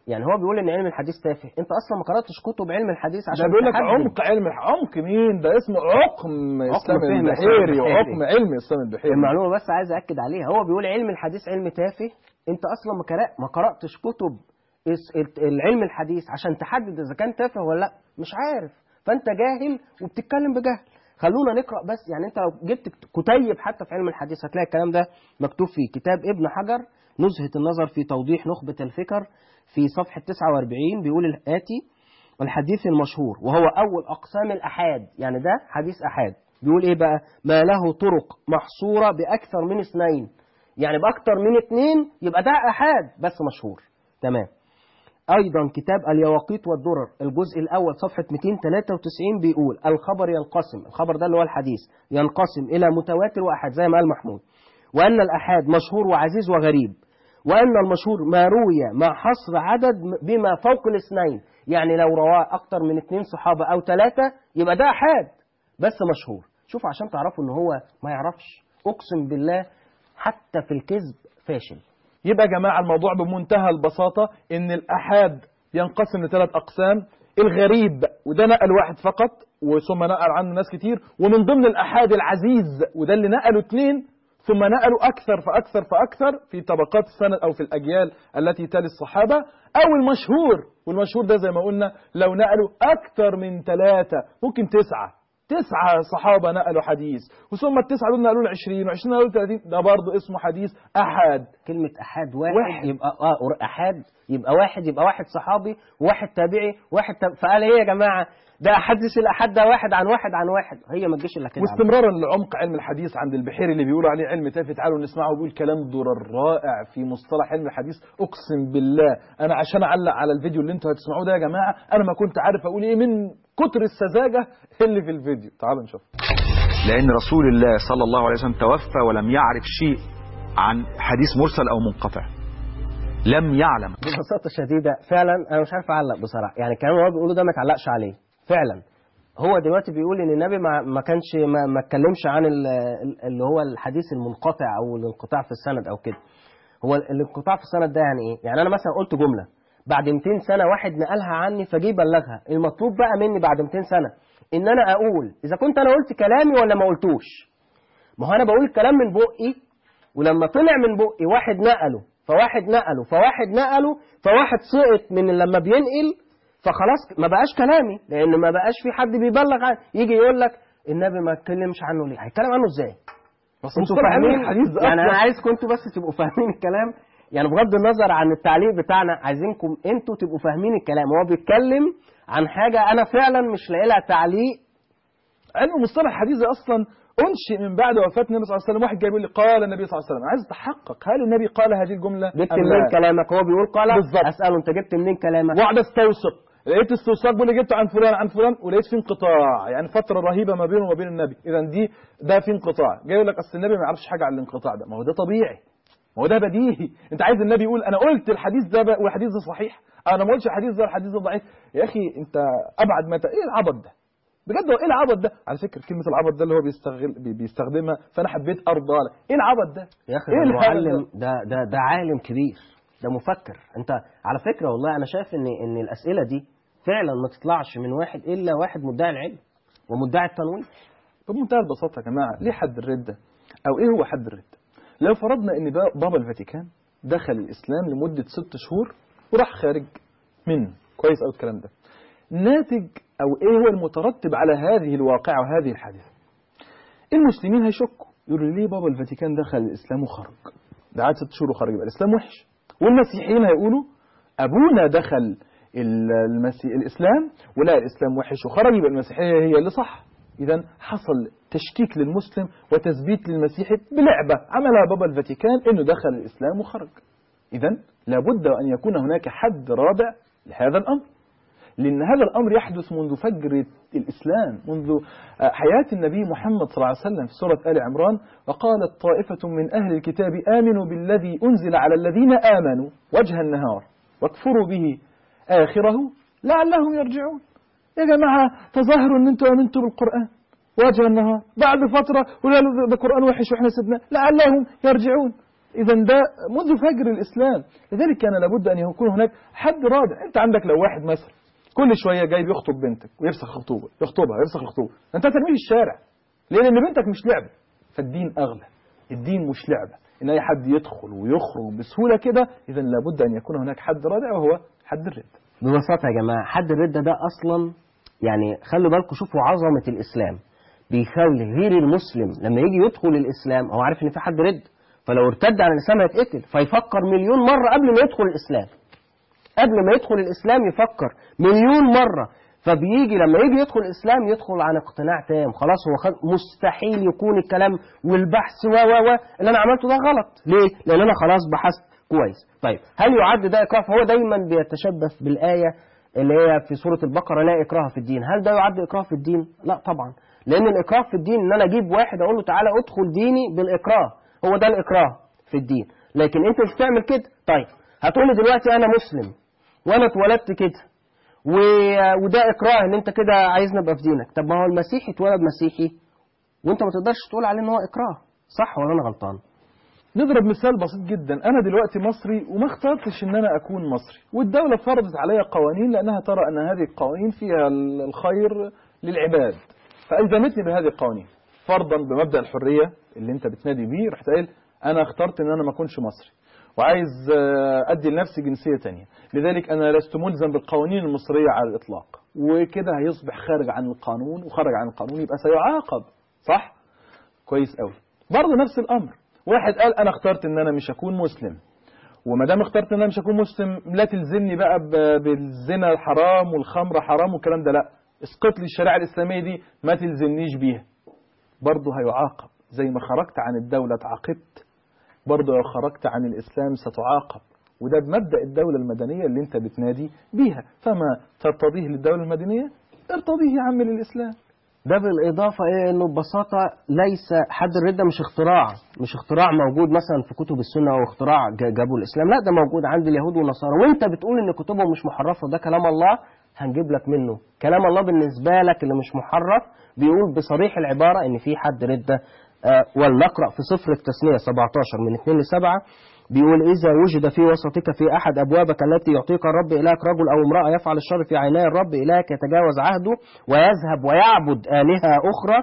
يعني هو بيقول ان علم الحديث تافه، انت اصلا ما قراتش كتب علم الحديث عشان ده بيقول لك تحدد. عمق مين ده؟ اسمه عقم اسلام فهم البحيري، البحيري. وعقم علم اسلام البحيري. المعلومه بس عايز اكد عليها، هو بيقول علم الحديث علم تافه، انت اصلا ما قراتش كتب العلم الحديث عشان تحدد اذا كان تافه ولا لا، مش عارف، فانت جاهل وبتتكلم بجهل. خلونا نقرا بس، يعني انت لو جبت كتيب حتى في علم الحديث هتلاقي الكلام ده مكتوب في كتاب ابن حجر نزهة النظر في توضيح نخبة الفكر في صفحة 49، بيقول الآتي: الحديث المشهور وهو أول أقسام الأحاد، يعني ده حديث أحاد، بيقول إيه بقى؟ ما له طرق محصورة بأكثر من 2، يعني بأكثر من 2 يبقى ده أحاد بس مشهور. تمام. أيضا كتاب اليواقيت والدرر الجزء الأول صفحة 293 بيقول: الخبر ينقسم، الخبر ده اللي هو الحديث، ينقسم إلى متواتر وأحاد زي ما قال محمود، وأن الأحاد مشهور وعزيز وغريب، وأن المشهور ما روي مع حصر عدد بما فوق 2، يعني لو رواه أكتر من 2 صحابة أو 3 يبقى ده أحاد بس مشهور. شوفوا عشان تعرفوا إن هو ما يعرفش، أقسم بالله حتى في الكذب فاشل. يبقى يا جماعة الموضوع بمنتهى البساطة إن الأحاد ينقسم ل3 أقسام: الغريب وده نقل واحد فقط وثم نقل عنه ناس كتير، ومن ضمن الأحاد العزيز وده اللي نقلوا 2 ثم نقلوا أكثر فأكثر فأكثر في طبقات السند أو في الأجيال التي تلي الصحابة، أو المشهور، والمشهور ده زي ما قلنا لو نقلوا أكثر من 3 ممكن 9 صحابة نقلوا حديث، وثم ال9 دول نقلوا 20 و20 نقلوا 30، ده برضه اسمه حديث أحاد. كلمة أحاد واحد يبقى أحاد يبقى واحد صحابي وواحد تابعي فقال إيه يا جماعة؟ ده حدث الأحاد ده واحد عن واحد عن واحد، هي ما تجيش إلا كده. واستمرارا لعمق علم الحديث عند البحيري اللي بيقولوا عليه علم تافه، تعالوا نسمعه بيقول كلام درر رائع في مصطلح علم الحديث. أقسم بالله أنا عشان أعلق على الفيديو اللي أنتوا هتسمعوه ده يا جماعة أنا ما كنت عارف أقول إيه من كتر السذاجة اللي في الفيديو. تعالوا نشوف. لأن رسول الله صلى الله عليه وسلم توفى ولم يعرف شيء عن حديث مرسل أو منقطع، لم يعلم. ببساطة شديدة فعلا أنا مش عارف أعلق بصراحة، يعني الكلام اللي هو بيقوله ده ما تعلقش عليه فعلا. هو دلوقتي بيقول ان النبي ما كانش ما اتكلمش عن اللي هو الحديث المنقطع او الانقطاع في السند او كده. هو الانقطاع في السند ده يعني ايه؟ يعني انا مثلا قلت جمله بعد 200 سنه واحد نقلها عني فجي بلغها، المطلوب بقى مني بعد 200 سنه ان انا اقول اذا كنت انا قلت كلامي ولا ما قلتوش. ما هو انا بقول الكلام من بقي، ولما طلع من بقي واحد نقله فواحد نقله فواحد نقله فواحد سقط من لما بينقل، فخلاص ما بقاش كلامي، لان ما بقاش في حد بيبلغ عنه. يجي يقول لك النبي ما اتكلمش عنه ليه؟ هيتكلم عنه ازاي؟ انتوا فاهمين يعني انا عايزكم انتوا بس تبقوا فاهمين الكلام، يعني بغض النظر عن التعليق بتاعنا عايزينكم انتوا تبقوا فاهمين الكلام. هو بيتكلم عن حاجه انا فعلا مش لاقي لها تعليق. علم مصطلح الحديث اصلا انشئ من بعد وفاه النبي صلى الله عليه وسلم. واحد جاي يقول لي قال النبي صلى الله عليه وسلم، عايز اتحقق هل النبي قال هذه الجمله؟ جبت منين كلامك؟ هو بيقول قال بالظبط. اساله انت جبت منين كلامك؟ واقعد استوثق، لقيت استوثاق بيقول لي جبته عن فلان عن فلان، ولقيت في انقطاع، يعني فتره رهيبه ما بينه وما بين النبي، اذا ده في انقطاع. جاي يقول لك اصل النبي ما يعرفش حاجه عن الانقطاع ده، ما هو ده طبيعي، ما هو ده بديهي. انت عايز النبي يقول انا قلت الحديث ده والحديث ده صحيح، انا ما قلتش الحديث ده والحديث ده ضعيف. يا اخي انت ابعد ما ايه العبط ده بجد؟ ايه العبط ده؟ على فكره كلمه العبط ده اللي هو بيستخدمها فانا حبيت ارضى لك. ايه العبط ده يا اخي؟ إيه المعلم ده عالم كبير، ده مفكر. انت على فكره والله انا شايف ان الاسئله دي فعلا ما تطلعش من واحد الا واحد مدعي العلم ومدعي التنوير. بمنتهى البساطه يا جماعه، ليه حد الرده؟ او ايه هو حد الرده؟ لو فرضنا ان بابا الفاتيكان دخل الاسلام لمده 6 شهور وراح خارج منه، كويس قوي الكلام ده، ناتج او ايه هو المترتب على هذه الواقعه وهذه الحادثه؟ المسلمين هيشكوا يقولوا ليه بابا الفاتيكان دخل الاسلام وخرج؟ ده قعد 6 شهور وخرج يبقى الاسلام وحش. والمسيحيين هيقولوا ابونا دخل الاسلام ولا الاسلام وحش وخرج يبقى المسيحيه هي اللي صح. اذا حصل تشكيك للمسلم وتثبيت للمسيحي بلعبه عملها بابا الفاتيكان انه دخل الاسلام وخرج. اذا لابد ان يكون هناك حد رادع لهذا الامر، لأن هذا الأمر يحدث منذ فجر الإسلام، منذ حياة النبي محمد صلى الله عليه وسلم. في سورة آل عمران: وقالت طائفة من أهل الكتاب آمنوا بالذي أنزل على الذين آمنوا وجه النهار واكفروا به آخره لعلهم يرجعون. يا جماعة تظاهروا أن أنتم آمنتوا بالقرآن وجه النهار، بعد فترة ولا ده قرآن وحش وإحنا سبناه، لعلهم يرجعون. إذا ده منذ فجر الإسلام. لذلك كان لابد أن يكون هناك حد رادع. أنت عندك لو واحد مثلا كل شوية جاي بيخطب بنتك ويفسخ خطوبة، يخطبها ويفسخ الخطوبة، أنت ترميه في الشارع، لأن بنتك مش لعبة. فالدين أغلى، الدين مش لعبة إن أي حد يدخل ويخرج بسهولة كده. إذا لابد أن يكون هناك حد رادع وهو حد الردة. ببساطة يا جماعة حد الردة ده أصلا يعني خلوا بالكم شوفوا عظمة الإسلام، بيخلي غير المسلم لما يجي يدخل الإسلام هو عارف إن في حد رد، فلو ارتد عن الإسلام هيتقتل، فيفكر مليون مرة قبل ما يدخل الإسلام. قبل ما يدخل الإسلام يفكر مليون مرة. فبيجي لما يجي يدخل الإسلام يدخل عن اقتناع تام، خلاص هو مستحيل يكون الكلام والبحث اللي أنا عملته ده غلط. ليه؟ لأن أنا خلاص بحثت كويس. طيب هل يعد ده إكراه؟ فهو دايما بيتشبث بالآية اللي هي في سورة البقرة لا إكراه في الدين. هل ده يعد إكراه في الدين؟ لا طبعا، لأن الإكراه في الدين إن أنا أجيب واحد أقول له تعالى أدخل ديني بالإكراه، هو ده الإكراه في الدين. لكن أنت مش بتعمل كده. طيب هتقول لي دلوقتي أنا مسلم وأنا اتولدت كده وده إكراه إن أنت كده عايزني أبقى في دينك. طب ما هو المسيحي اتولد مسيحي وأنت ما تقدرش تقول عليه إن هو إكراه، صح ولا أنا غلطان؟ نضرب مثال بسيط جدا. أنا دلوقتي مصري وما اخترتش إن أنا أكون مصري، والدولة فرضت علي قوانين لأنها ترى أن هذه القوانين فيها الخير للعباد، فألزمتني بهذه القوانين فرضا بمبدأ الحرية اللي أنت بتنادي بيه. رحت قايل أنا اخترت إن أنا ما أكونش مصري وعايز أدي لنفسي جنسية تانية، لذلك أنا لست ملزم بالقوانين المصرية على الإطلاق. وكده هيصبح خارج عن القانون، وخرج عن القانون يبقى سيعاقب، صح؟ كويس قوي. برضه نفس الأمر، واحد قال أنا اخترت إن أنا مش هكون مسلم، وما دام اخترت إن أنا مش هكون مسلم لا تلزمني بقى بالزنا حرام والخمر حرام والكلام ده، لا اسقط لي الشريعة الإسلامية دي ما تلزمنيش بيها. برضه هيعاقب زي ما خرجت عن الدولة اتعاقبت، برضه لو خرجت عن الإسلام ستعاقب. وده بمبدأ الدولة المدنية اللي انت بتنادي بيها، فما ترتضيه للدولة المدنية ارتضيه يا عم للإسلام. ده بالإضافة إنه ببساطة ليس حد الردة مش اختراع موجود مثلا في كتب السنة أو اختراع جابوا الإسلام، لا ده موجود عند اليهود والنصارى، وانت بتقول إن كتبهم مش محرفة، ده كلام الله هنجيب لك منه. كلام الله بالنسبة لك اللي مش محرف بيقول بصريح العبارة إن في حد ردة. ولنقرأ في سفر التثنية 17 من 2-7 بيقول إذا وجد في وسطك في أحد أبوابك التي يعطيك الرب إلهك رجل أو امرأة يفعل الشر في عيني الرب إلهك يتجاوز عهده ويذهب ويعبد آلهة أخرى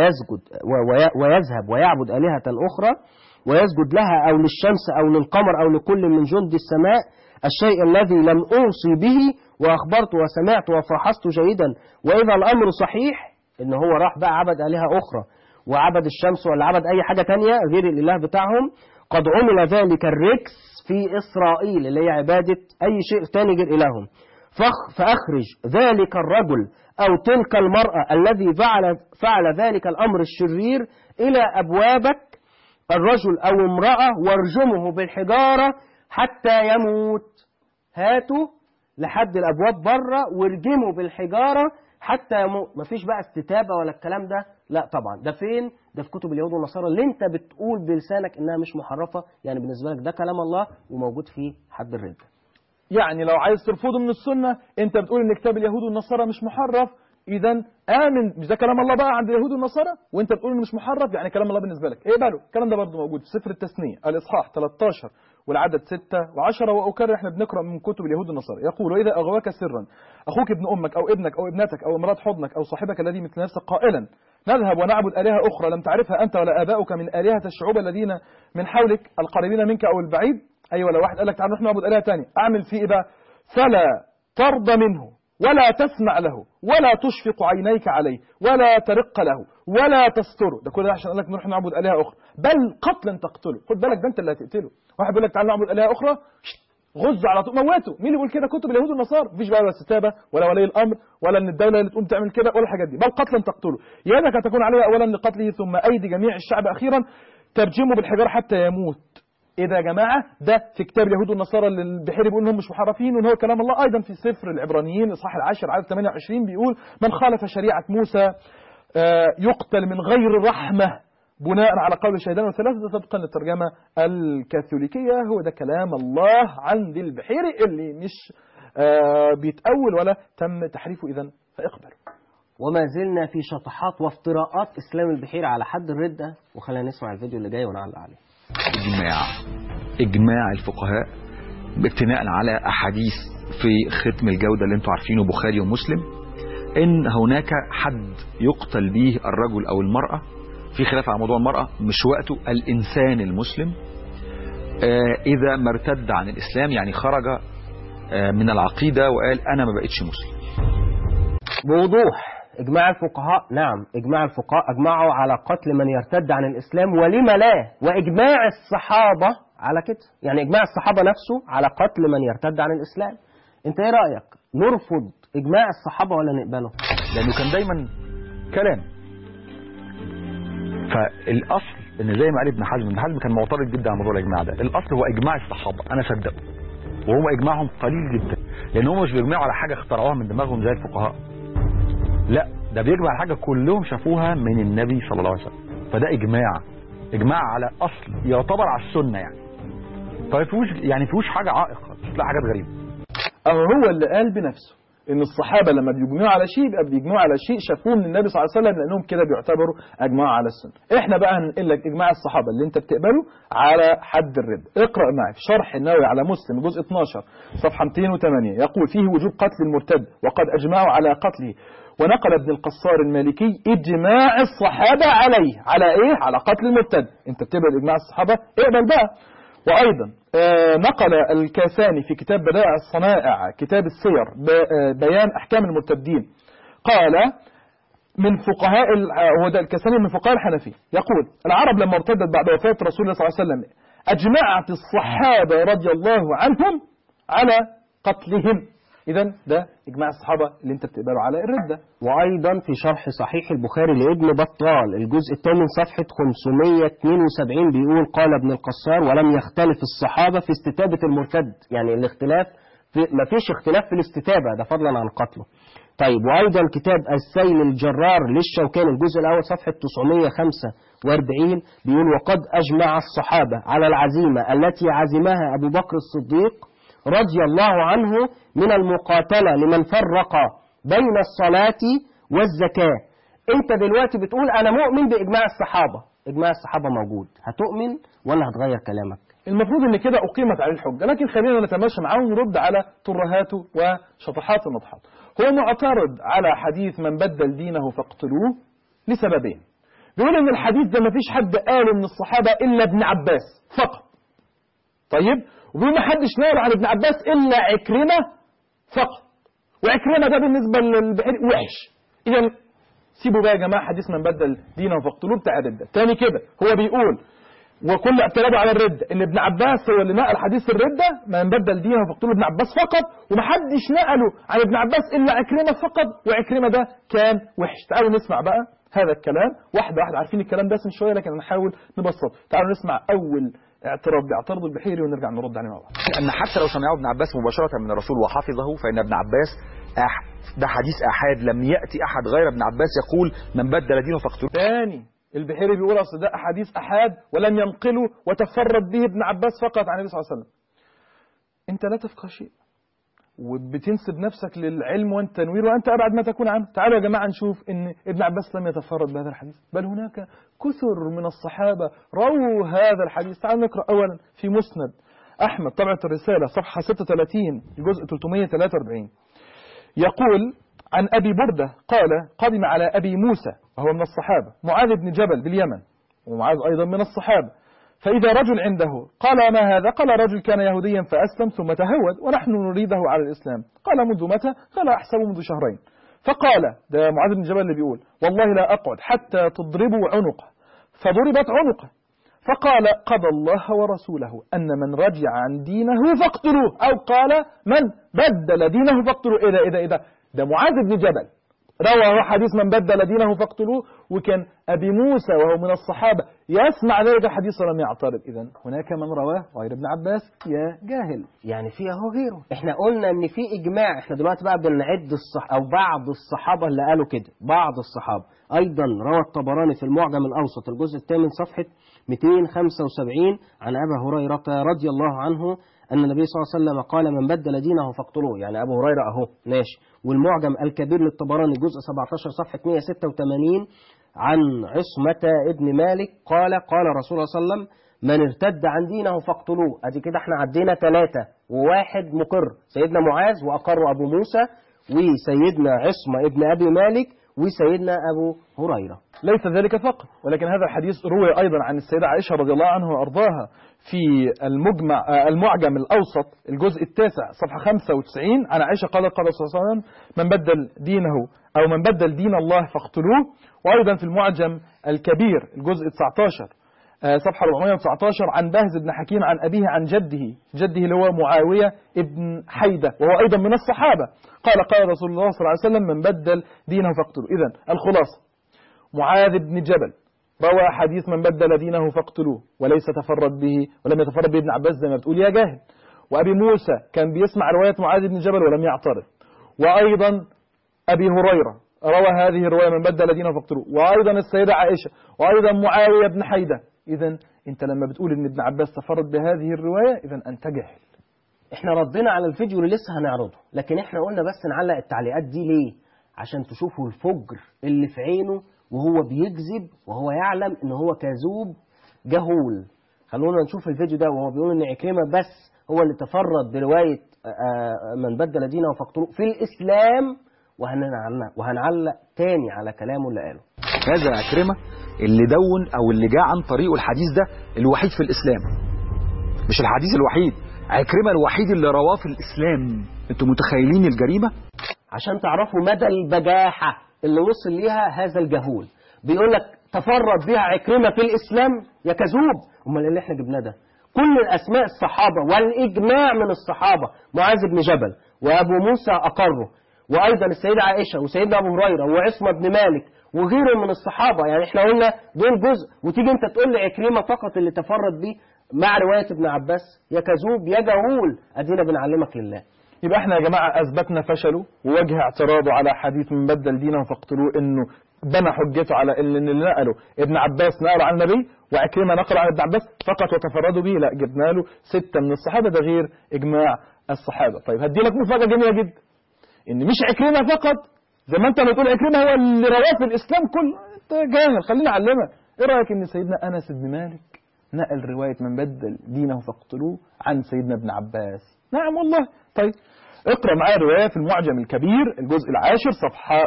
ويذهب ويعبد آلهة أخرى ويسجد لها أو للشمس أو للقمر أو لكل من جند السماء الشيء الذي لم أوصي به وأخبرت وسمعت وفحصت جيدا، وإذا الأمر صحيح إن هو راح بقى عبد آلهة أخرى وعبد الشمس ولا عبد أي حاجة تانية غير الإله بتاعهم، قد عمل ذلك الركس في إسرائيل اللي هي عبادة أي شيء تاني غير إلههم، فأخرج ذلك الرجل أو تلك المرأة الذي فعل ذلك الأمر الشرير إلى أبوابك الرجل أو امرأة وارجمه بالحجارة حتى يموت. هاتوا لحد الأبواب بره وارجمه بالحجارة حتى يموت. مفيش بقى استتابة ولا الكلام ده، لا طبعا. ده فين؟ ده في كتب اليهود والنصارى اللي انت بتقول بلسانك انها مش محرفة. يعني بالنسبة لك ده كلام الله وموجود فيه حد الردة. يعني لو عايز ترفضه من السنة انت بتقول ان كتاب اليهود والنصارى مش محرف، اذا امن مش ده كلام الله بقى عند اليهود والنصارى وانت بتقول انه مش محرف، يعني كلام الله بالنسبة لك ايه باله. الكلام ده برضه موجود في سفر التثنية الإصحاح 13 والعدد 6 و10. وأكرر احنا بنقرأ من كتب اليهود والنصارى يقول وإذا أغواك سرا أخوك ابن أمك أو ابنك أو ابنتك أو امرأة حضنك أو صاحبك الذي مثل نفسك قائلا نذهب ونعبد آلهة أخرى لم تعرفها أنت ولا آباؤك من آلهة الشعوب الذين من حولك القريبين منك أو البعيد. أيوة لو واحد قال لك تعال نروح نعبد آلهة تانية أعمل فيه إيه بقى؟ فلا ترضى منه ولا تسمع له ولا تشفق عينيك عليه ولا ترق له ولا تستره. ده كل ده عشان قال لك نروح نعبد آلهة أخرى، بل قتلا تقتله. خد بالك ده أنت اللي هتقتله. واحد بيقول لك تعال نعبد آلهة أخرى غز على طول موته. مين اللي بيقول كده؟ كتب اليهود والنصارى. مفيش بقى ولا استتابة ولا ولي الأمر ولا إن الدولة اللي تقوم تعمل كده ولا الحاجات دي، بل قتلا تقتله. يدك تكون عليه أولا لقتله ثم أيدي جميع الشعب أخيرا ترجمه بالحجارة حتى يموت. ايه ده يا جماعه؟ ده في كتاب اليهود والنصارى اللي البحيري بيقول انهم مش محرفين وان هو كلام الله. ايضا في سفر العبرانيين الاصحاح 10 عدد 28 بيقول من خالف شريعه موسى يقتل من غير رحمه بناء على قول الشهدان والثلاثه طبقا للترجمه الكاثوليكيه. هو ده كلام الله عند البحيري اللي مش بيتأول ولا تم تحريفه. اذا فاقبل. وما زلنا في شطحات وافتراءات اسلام البحيري على حد الردة، وخلينا نسمع الفيديو اللي جاي ونعلق عليه. إجماع الفقهاء باقتناء على أحاديث في ختم الجودة اللي انتوا عارفينه بخاري ومسلم، إن هناك حد يقتل به الرجل أو المرأة، في خلاف على موضوع المرأة مش وقته، الإنسان المسلم إذا ما ارتد عن الإسلام، يعني خرج من العقيدة وقال أنا ما بقتش مسلم. بوضوح إجماع الفقهاء، نعم إجماع الفقهاء أجمعوا على قتل من يرتد عن الإسلام، ولما لا، وإجماع الصحابة على كده، يعني إجماع الصحابة نفسه على قتل من يرتد عن الإسلام. أنت إيه رأيك؟ نرفض إجماع الصحابة ولا نقبله؟ لأنه كان دايما كلام. فالأصل إن زي ما قال ابن حزم كان معترض جدا على موضوع الإجماع ده. الأصل هو إجماع الصحابة، أنا صدقه، وهم إجماعهم قليل جدا، لأن هم مش بيجمعوا على حاجة اخترعوها من دماغهم زي الفقهاء، لا ده بيجمع على حاجة كلهم شافوها من النبي صلى الله عليه وسلم. فده إجماع على أصل يعتبر على السنة يعني. فيفوش حاجة عائق خالص، لا حاجات غريبة. هو اللي قال بنفسه ان الصحابه لما بيجمعوا على شيء يبقى بيجمعوا على شيء شافوه من النبي صلى الله عليه وسلم، لانهم كده بيعتبروا اجماع على السنه. احنا بقى هنقول لك اجماع الصحابه اللي انت بتقبله على حد الرد. اقرا معي في شرح النووي على مسلم جزء 12 صفحه 208، يقول فيه وجوب قتل المرتد وقد اجمعوا على قتله، ونقل ابن القصار المالكي اجماع الصحابه عليه. على ايه؟ على قتل المرتد. انت بتقبل اجماع الصحابه، اقبل بقى. وأيضا نقل الكاساني في كتاب بدائع الصنائع كتاب السير بيان أحكام المرتدين، قال من فقهاء هو الكاساني من فقهاء الحنفية، يقول العرب لما ارتدت بعد وفاة رسول الله صلى الله عليه وسلم أجمعت الصحابة رضي الله عنهم على قتلهم. إذا ده إجماع الصحابة اللي أنت بتقبله على الردة. وأيضا في شرح صحيح البخاري لابن بطال الجزء الثامن صفحة 572 بيقول قال ابن القصار ولم يختلف الصحابة في استتابة المرتد، يعني الاختلاف ما فيش اختلاف في الاستتابة ده فضلا عن قتله. طيب وأيضا كتاب السيل الجرار للشوكاني الجزء الأول صفحة 945 بيقول وقد أجمع الصحابة على العزيمة التي عزمها أبو بكر الصديق رضي الله عنه من المقاتلة لمن فرق بين الصلاة والزكاة. انت دلوقتي بتقول انا مؤمن باجماع الصحابة، اجماع الصحابة موجود، هتؤمن ولا هتغير كلامك؟ المفروض ان كده اقيمت عليه الحجة، لكن خلينا نتماشى معاه ونرد على ترهاته وشطحات النطحات. هو معترض على حديث من بدل دينه فاقتلوه لسببين. بيقول ان الحديث ده ما فيش حد قاله من الصحابة الا ابن عباس فقط. طيب وبيقول ما حدش نقل عن ابن عباس الا عكرمة فقط، وعكرمة ده بالنسبة للبحيري وحش. اذا سيبوا بقى يا جماعة حديث من بدل دينه فاقتلوه بتاع الردة. تاني كده هو بيقول وكل اعتراضه على الردة ان ابن عباس هو اللي نقل حديث الردة من بدل دينه فاقتلوه ابن عباس فقط، ومحدش نقله عن ابن عباس الا عكرمة فقط، وعكرمة ده كان وحش. تعالوا نسمع بقى هذا الكلام واحدة واحدة. عارفين الكلام ده من شوية لكن هنحاول نبسط. تعالوا نسمع اول اعتراض بيعترضه البحيري ونرجع نرد عليه مع بعض. ان حتى لو سمعه ابن عباس مباشرة من الرسول وحفظه فإن ابن عباس ده حديث احاد، لم يأتي احد غير ابن عباس يقول من بدل دينه فاقتلوه. ثاني البحيري بيقول اصل ده احاديث احاد ولم ينقلوا وتفرد به ابن عباس فقط عن النبي صلى الله عليه وسلم. انت لا تفقه شيء وبتنسب نفسك للعلم والتنوير وانت ابعد ما تكون عنه. تعالوا يا جماعه نشوف ان ابن عباس لم يتفرد بهذا الحديث، بل هناك كثر من الصحابه رووا هذا الحديث. تعالوا نقرا اولا في مسند احمد طبعه الرساله صفحه 36 الجزء 343 يقول عن أبي بردة قال قدم على أبي موسى وهو من الصحابة معاذ بن جبل باليمن، ومعاذ أيضا من الصحابة، فإذا رجل عنده قال ما هذا؟ قال رجل كان يهوديا فأسلم ثم تهود ونحن نريده على الإسلام. قال منذ متى؟ قال أحسب منذ شهرين. فقال ده معاذ بن جبل اللي بيقول والله لا أقعد حتى تضربوا عنقه، فضربت عنقه. فقال قضى الله ورسوله أن من رجع عن دينه فاقتلوه، أو قال من بدل دينه فاقتلوه. إيه ده ده معاذ بن جبل روى حديث من بدل دينه فاقتلوه، وكان أبي موسى وهو من الصحابة يسمع ذلك الحديث ولم يعترض. إذن هناك من رواه غير ابن عباس يا جاهل. يعني فيه هو غيره. احنا قلنا ان في اجماع، احنا دلوقتي بقى بنعد او بعض الصحابة اللي قالوا كده، بعض الصحابة. ايضا روى الطبراني في المعجم الاوسط الجزء الثامن صفحة 275 عن ابي هريرة رضي الله عنه أن النبي صلى الله عليه وسلم قال من بدل دينه فاقتلوه، يعني أبو هريرة أهو ماشي. والمعجم الكبير للطبراني جزء 17 صفحة 186 عن عصمة ابن مالك قال قال رسول الله صلى الله عليه وسلم من ارتد عن دينه فاقتلوه. ادي كده احنا عدينا 3 وواحد مقر، سيدنا معاذ وأقر أبو موسى، وسيدنا عصمة ابن أبي مالك، وسيدنا أبو هريرة. ليس ذلك فقط، ولكن هذا الحديث روي أيضا عن السيدة عائشة رضي الله عنها وأرضاها في المعجم الأوسط الجزء 9 صفحة 95 عن عائشة قال قال صلى الله عليه وسلم من بدل دينه أو من بدل دين الله فاقتلوه. وأيضا في المعجم الكبير الجزء 19 صفحة 419 عن بهز بن حكيم عن أبيه عن جده اللي هو معاوية ابن حيدة وهو أيضا من الصحابة قال قال رسول الله صلى الله عليه وسلم من بدل دينه فاقتلوه. إذن الخلاصة معاذ بن جبل روى حديث من بدل دينه فاقتلوه وليس تفرد به ولم يتفرد به ابن عباس زي ما بتقول يا جاهل. وأبي موسى كان بيسمع رواية معاذ بن جبل ولم يعترض. وأيضا أبي هريرة روى هذه الرواية من بدل دينه فاقتلوه. وأيضا السيدة عائشة وأيضا معاوية بن حيدة. إذن أنت لما بتقول إن ابن عباس تفرد بهذه الرواية إذن أنت جاهل. احنا ردينا على الفيديو اللي لسه هنعرضه، لكن احنا قلنا بس نعلق التعليقات دي ليه؟ عشان تشوفوا الفجر اللي في عينه وهو بيكذب وهو يعلم ان هو كذوب جهول. خلونا نشوف الفيديو ده وهو بيقول ان عكرمة بس هو اللي تفرد برواية من بدل دينه فاقتلوه في الإسلام، وهنعلق تاني على كلامه اللي قاله. هذا عكرمة اللي دون او اللي جاء عن طريقه الحديث ده الوحيد في الإسلام، مش الحديث الوحيد، عكرمة الوحيد اللي رواه في الإسلام. انتوا متخيلين الجريمة؟ عشان تعرفوا مدى البجاحة اللي وصل ليها هذا الجهول. بيقول لك تفرد بها عكرمة في الإسلام يا كذوب. امال اللي احنا جبناه ده كل الأسماء الصحابة والإجماع من الصحابة، معاذ بن جبل وأبو موسى أقره، وأيضا السيدة عائشة وسيدنا أبو هريرة وعصمة بن مالك وغيرهم من الصحابة. يعني احنا قلنا دول جزء، وتيجي انت تقول لي عكرمة فقط اللي تفرد بيه مع رواية ابن عباس يا كذوب يا جهول. أدينا بنعلمك لله. يبقى احنا يا جماعة أثبتنا فشله ووجه اعتراضه على حديث من بدل دينه فاقتلوه إنه بنى حجته على إن اللي نقله ابن عباس نقله عن النبي وعكرمة نقله عن ابن عباس فقط وتفردوا به. لا، جبنا له 6 من الصحابة، ده غير إجماع الصحابة. طيب هدي لك مفاجأة جميلة جدا، إن مش عكرمة فقط زي ما أنت بتقول عكرمة هو اللي رواه في الإسلام كله. أنت جاهل، خليني أعلمك. إيه رأيك إن سيدنا أنس بن مالك نقل رواية من بدل دينه فاقتلوه عن سيدنا ابن عباس؟ نعم والله. طيب اقرأ معايا رواية في المعجم الكبير الجزء 10 صفحة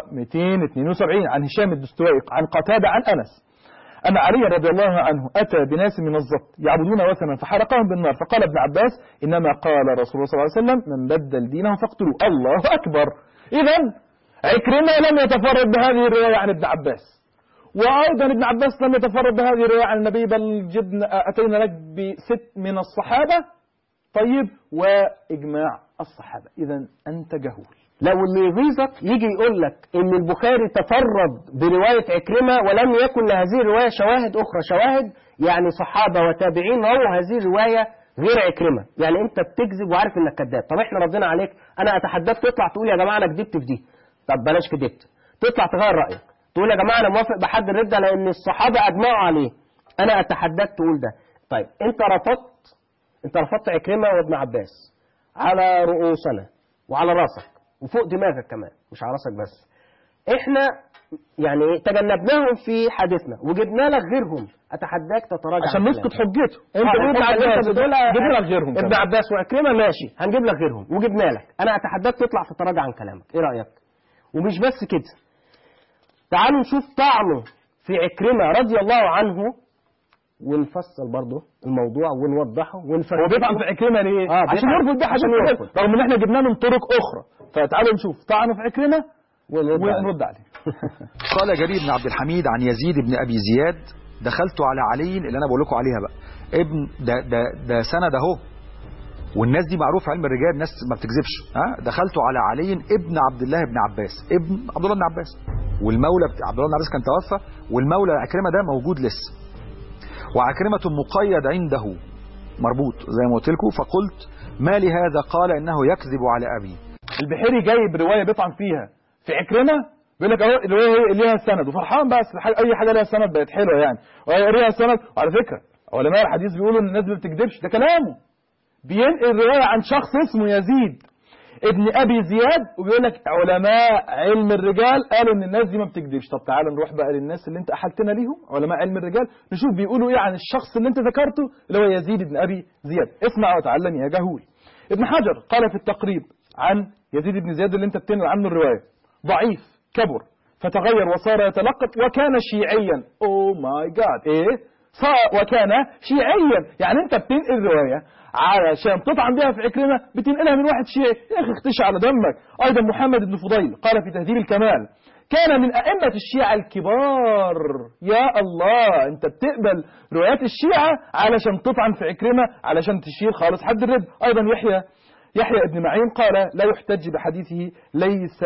272 عن هشام الدستوائق عن قتادة عن أنس أن علي رضي الله عنه أتى بناس من الزبط يعبدون وثنا فحرقهم بالنار فقال ابن عباس إنما قال رسول الله صلى الله عليه وسلم من بدل دينه فاقتلوه. الله أكبر. إذن عكرمة لم يتفرد بهذه الرواية عن ابن عباس، وأيضا ابن عباس لم يتفرد بهذه الرواية عن النبي، بل أتينا لك ب6 من الصحابة. طيب وإجماع الصحابة. إذن أنت جهول. لو اللي يغيظك يجي يقول لك إن البخاري تفرد برواية عكرمة ولم يكن لهذه الرواية شواهد أخرى. شواهد يعني صحابة وتابعين رووا هذه الرواية غير عكرمة. يعني أنت بتكذب وعارف إنك كذاب. طب إحنا ردينا عليك. أنا أتحداك تطلع تقول يا جماعة أنا كذبت في دي. طب بلاش كذبت، تطلع تغير رأيك تقول يا جماعة أنا موافق بحد الردة لأن الصحابة أجمعوا عليه. أنا أتحداك تقول ده. طيب أنت رفضت عكرمة وابن عباس على رؤوسنا وعلى راسك وفوق دماغك كمان، مش على راسك بس. احنا يعني تجنبناهم في حديثنا وجبنا لك غيرهم. اتحداك تتراجع عشان نسقط حجته. انت ابن عباس جبنا لك غيرهم. ابن عباس وعكرمة ماشي، هنجيب لك غيرهم وجبنا لك. انا اتحداك تطلع تتراجع عن كلامك. ايه رايك؟ ومش بس كده، تعالوا نشوف طعنه في عكرمة رضي الله عنه ونفصل برضه الموضوع ونوضحه ونفهمه. هو بيطعن في عكرمة ليه؟ عشان يرفض بيه حديث رغم ان احنا جبنا له من طرق اخرى. فتعالوا نشوف طعنه في عكرمة ونرد عليه. قال جرير بن عبد الحميد عن يزيد بن ابي زياد دخلت على علي اللي انا بقول لكم عليها بقى ابن ده سند اهو، والناس دي معروف علم الرجال، الناس ما بتكذبش. دخلت على علي ابن عبد الله بن عباس ابن عبد الله بن عباس، والمولى عبد الله بن عباس كان توفى، والمولى عكرمة ده موجود لسه، وعكرمة مقيد عنده مربوط زي ما قلت لكم. فقلت ما لهذا؟ قال انه يكذب على ابي. البحيري جايب روايه بيطعن فيها في عكرمة، بيقول لك اهو الروايه ليها سند وفرحان بس اي حاجه ليها سند بقت حلوه يعني، وليها سند. وعلى فكره علماء الحديث بيقولوا ان الناس ما بتكذبش، ده كلامه. بينقل روايه عن شخص اسمه يزيد ابن أبي زياد وبيقول لك علماء علم الرجال قالوا إن الناس دي ما بتكذبش. طب تعالى نروح بقى للناس اللي أنت أحلتنا ليهم علماء علم الرجال، نشوف بيقولوا إيه عن الشخص اللي أنت ذكرته اللي هو يزيد بن أبي زياد. اسمع وتعلم يا جهول. ابن حجر قال في التقريب عن يزيد بن زياد اللي أنت بتنقل عنه الرواية: ضعيف كبر فتغير وصار يتلقط وكان شيعيا. أوه ماي جاد، إيه؟ وكان شيعيا، يعني أنت بتنقل رواية علشان تطعن بها في عكرمة بتنقلها من واحد شيعي، يا أخي اختش على دمك. أيضا محمد بن فضيل قال في تهذيب الكمال: كان من أئمة الشيعة الكبار. يا الله، أنت بتقبل روايات الشيعة علشان تطعن في عكرمة، علشان تشيل خالص حد الرد. أيضا يحيى ابن معين قال: لا يحتج بحديثه ليس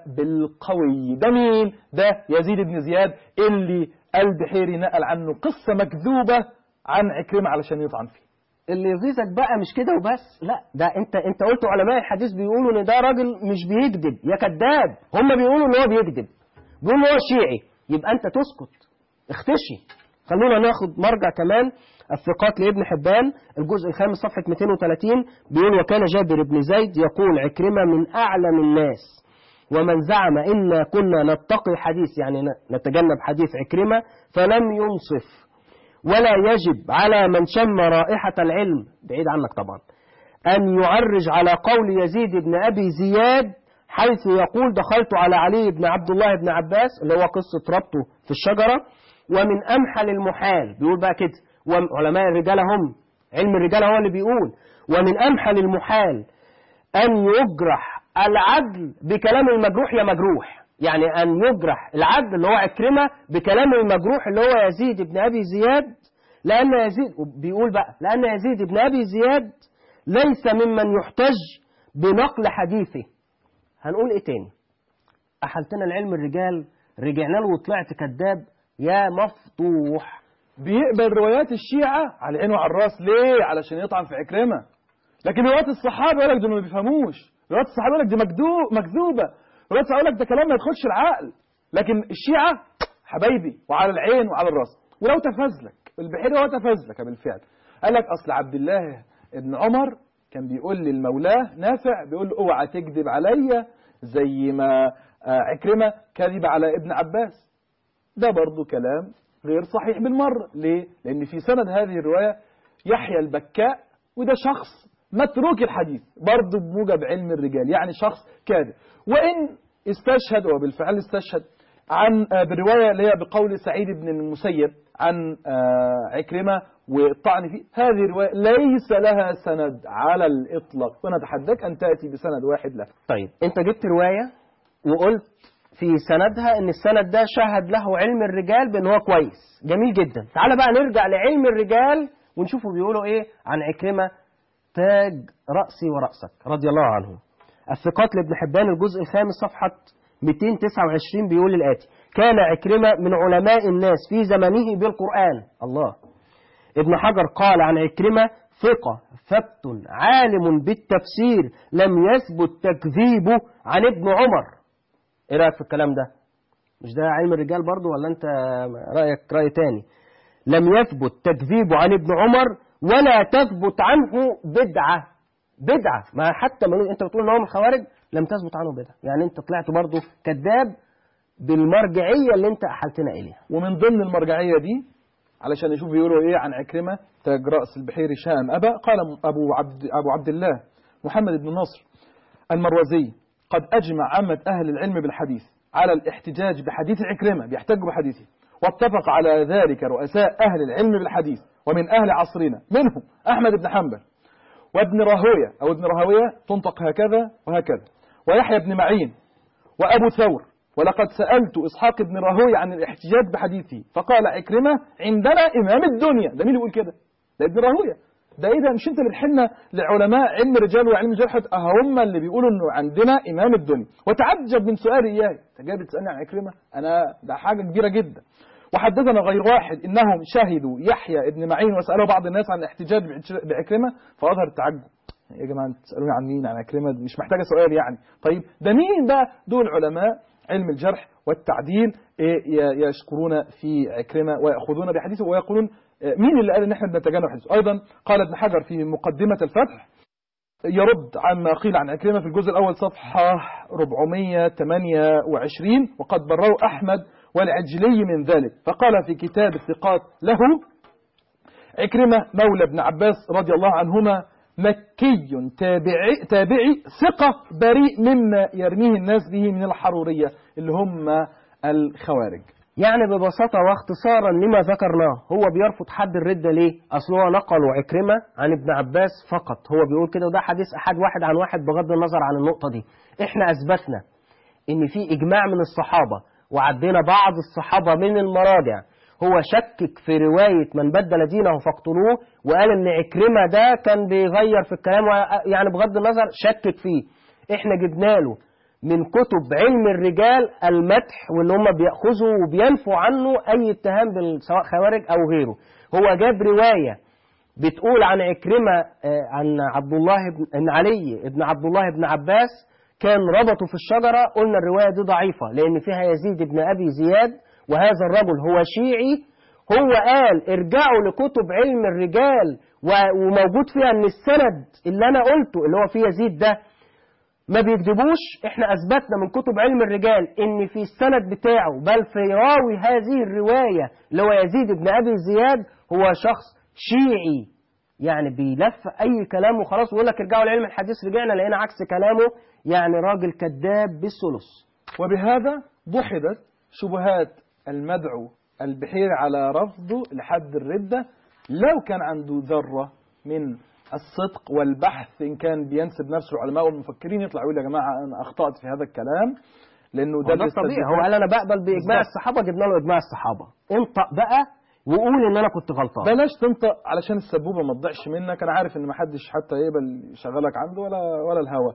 بالقوي. ده مين؟ ده يزيد بن زياد اللي البحيري نقل عنه قصة مكذوبة عن عكرمة علشان يطعن فيه. اللي يغيظك بقى مش كده وبس، لا ده انت قلت علماء الحديث بيقولوا ان ده راجل مش بيكذب، يا كذاب. هم بيقولوا ان هو بيكذب، بيقولوا ان هو شيعي، يبقى انت تسكت، اختشي. خلونا ناخد مرجع كمان، الثقات لابن حبان الجزء الخامس صفحة 230 بيقول: وكان جابر بن زيد يقول: عكرمة من أعلم الناس، ومن زعم إن كنا نتقي حديث، يعني نتجنب حديث عكرمة، فلم ينصف، ولا يجب على من شم رائحة العلم، بعيد عنك طبعا، أن يعرج على قول يزيد بن أبي زياد حيث يقول: دخلت على علي بن عبد الله بن عباس، اللي هو قصة ربطه في الشجرة. ومن أمحل المحال، بيقول بقى كده، وعلماء الرجال هم، علم الرجال هو اللي بيقول: ومن أمحل المحال أن يجرح العدل بكلام المجروح يا مجروح، يعني أن يجرح العدل اللي هو عكرمة بكلام المجروح اللي هو يزيد بن أبي زياد، لأن يزيد بيقول بقى: لأن يزيد بن أبي زياد ليس ممن يحتج بنقل حديثه. هنقول إيه تاني؟ أحلتنا العلم الرجال، رجعنا له وطلعت كذاب يا مفضوح. بيقبل روايات الشيعة على عينه وعلى الراس، ليه؟ علشان يطعن في عكرمة. لكن روايات الصحابة يقول لك دول ما بيفهموش، روايات الصحابة يقول لك دي مكذوبة، روايات الصحابة يقول لك ده كلام ما يدخلش العقل. لكن الشيعة حبايبي وعلى العين وعلى الراس. ولو تفزلك البحيري هو تفزلك بالفعل، قال لك أصل عبد الله ابن عمر كان بيقول للمولاه نافع، بيقول له: اوعى تكذب عليا زي ما عكرمة كذب على ابن عباس. ده برضو كلام غير صحيح بالمرة. ليه؟ لأن في سند هذه الرواية يحيى البكاء، وده شخص متروك الحديث برضو بموجب علم الرجال، يعني شخص كاذب. وإن استشهد، وبالفعل استشهد عن بالرواية اللي هي بقول سعيد بن المسيب عن عكرمة والطعن فيه، هذه الرواية ليس لها سند على الإطلاق، ونتحداك أن تأتي بسند واحد له. طيب أنت جبت رواية وقلت في سندها ان السند ده شهد له علم الرجال بان هو كويس، جميل جدا. تعال بقى نرجع لعلم الرجال ونشوفوا بيقولوا ايه عن عكرمة تاج رأسي ورأسك رضي الله عنه. الثقات لابن حبان الجزء الخامس صفحة 229 بيقول الآتي: كان عكرمة من علماء الناس في زمنه بالقرآن. الله. ابن حجر قال عن عكرمة: ثقة ثبت عالم بالتفسير لم يثبت تكذيبه عن ابن عمر. ايه رأيك في الكلام ده؟ مش ده علم الرجال برضو ولا انت رأيك رأي تاني؟ لم يثبت تكذيبه عن ابن عمر ولا تثبت عنه بدعة. ما حتى انت بتقول ان هو من الخوارج، لم تثبت عنه بدعة، يعني انت طلعت برضو كذاب بالمرجعية اللي انت أحلتنا إليها. ومن ضمن المرجعية دي علشان نشوف بيقولوا ايه عن عكرمة تاج رأس البحيري شام أبا، قال أبو عبد الله محمد بن نصر المروزي: قد أجمع عامة أهل العلم بالحديث على الاحتجاج بحديث عكرمة، بيحتجوا بحديثه، واتفق على ذلك رؤساء أهل العلم بالحديث ومن أهل عصرنا، منهم أحمد بن حنبل وابن راهوية أو ابن راهوية تنطق هكذا وهكذا، ويحيى بن معين وأبو ثور. ولقد سألت إسحاق بن راهوية عن الاحتجاج بحديثه فقال: عكرمة عندنا إمام الدنيا. ده مين اللي يقول كده؟ ده ابن راهوية. ده ايه ده؟ مش انت اللي بتحلنا لعلماء علم الرجال وعلم الجرح؟ هم اللي بيقولوا انه عندنا امام الدنيا. وتعجب من سؤالي اياه، انت جاي بتسالني عن عكرمه؟ انا ده حاجه كبيره جدا. وحدثنا غير واحد انهم شهدوا يحيى ابن معين وسالوا بعض الناس عن الاحتجاج بعكرمه فاظهر التعجب. يا جماعه انتوا تسالوني عن مين؟ عن عكرمه؟ مش محتاجه سؤال يعني. طيب ده مين بقى؟ دول علماء علم الجرح والتعديل يشكرون في عكرمه وياخذون بحديثه ويقولون مين اللي قال ان احنا بنتجنب حديثه؟ ايضا قال ابن حجر في مقدمة الفتح: يرد عما قيل عن عكرمة في الجزء الأول صفحة 428 وقد برأه أحمد والعجلي من ذلك. فقال في كتاب الثقات له: عكرمة مولى ابن عباس رضي الله عنهما مكي تابعي ثقة بريء مما يرميه الناس به من الحرورية اللي هم الخوارج. يعني ببساطة واختصارا لما ذكرناه، هو بيرفض حد الردة ليه؟ أصل هو نقلوا عكرمة عن ابن عباس فقط، هو بيقول كده، وده حديث أحد واحد عن واحد بغض النظر عن النقطة دي. إحنا أثبتنا إن في إجماع من الصحابة، وعدينا بعض الصحابة من المراجع هو شكك في رواية من بدل دينه فاقتلوه، وقال إن عكرمة ده كان بيغير في الكلام، يعني بغض النظر شكك فيه. إحنا جبنا له من كتب علم الرجال المدح، وان هم بيأخذوا وبينفوا عنه اي اتهام سواء خوارج او غيره. هو جاب رواية بتقول عن عكرمة عن عبد الله بن علي ابن عبد الله بن عباس كان ربطه في الشجرة. قلنا الرواية دي ضعيفة لان فيها يزيد بن ابي زياد، وهذا الرجل هو شيعي. هو قال ارجعوا لكتب علم الرجال وموجود فيها ان السند اللي انا قلته اللي هو فيه يزيد ده ما بيكذبوش. احنا اثبتنا من كتب علم الرجال ان في السند بتاعه بل في راوي هذه الرواية اللي هو يزيد بن ابي زياد هو شخص شيعي، يعني بيلف اي كلام وخلاص ويقول لك ارجعوا لعلم الحديث، رجعنا لقينا عكس كلامه، يعني راجل كذاب بالثلث. وبهذا دحضت شبهات المدعو البحيري على رفضه لحد الردة لو كان عنده ذرة من الصدق والبحث، إن كان بينسب نفسه العلماء والمفكرين يطلع يقول يا جماعة أنا أخطأت في هذا الكلام، لأنه ده طبيعي. هو قال أنا بقبل بإجماع الصحابة، جبنا له إجماع الصحابة، انطق بقى وقول إن أنا كنت غلطان. بلاش تنطق علشان السبوبة ما تضيعش منك. أنا عارف إن ما حدش حتى يقبل يشغلك عنده ولا الهوى.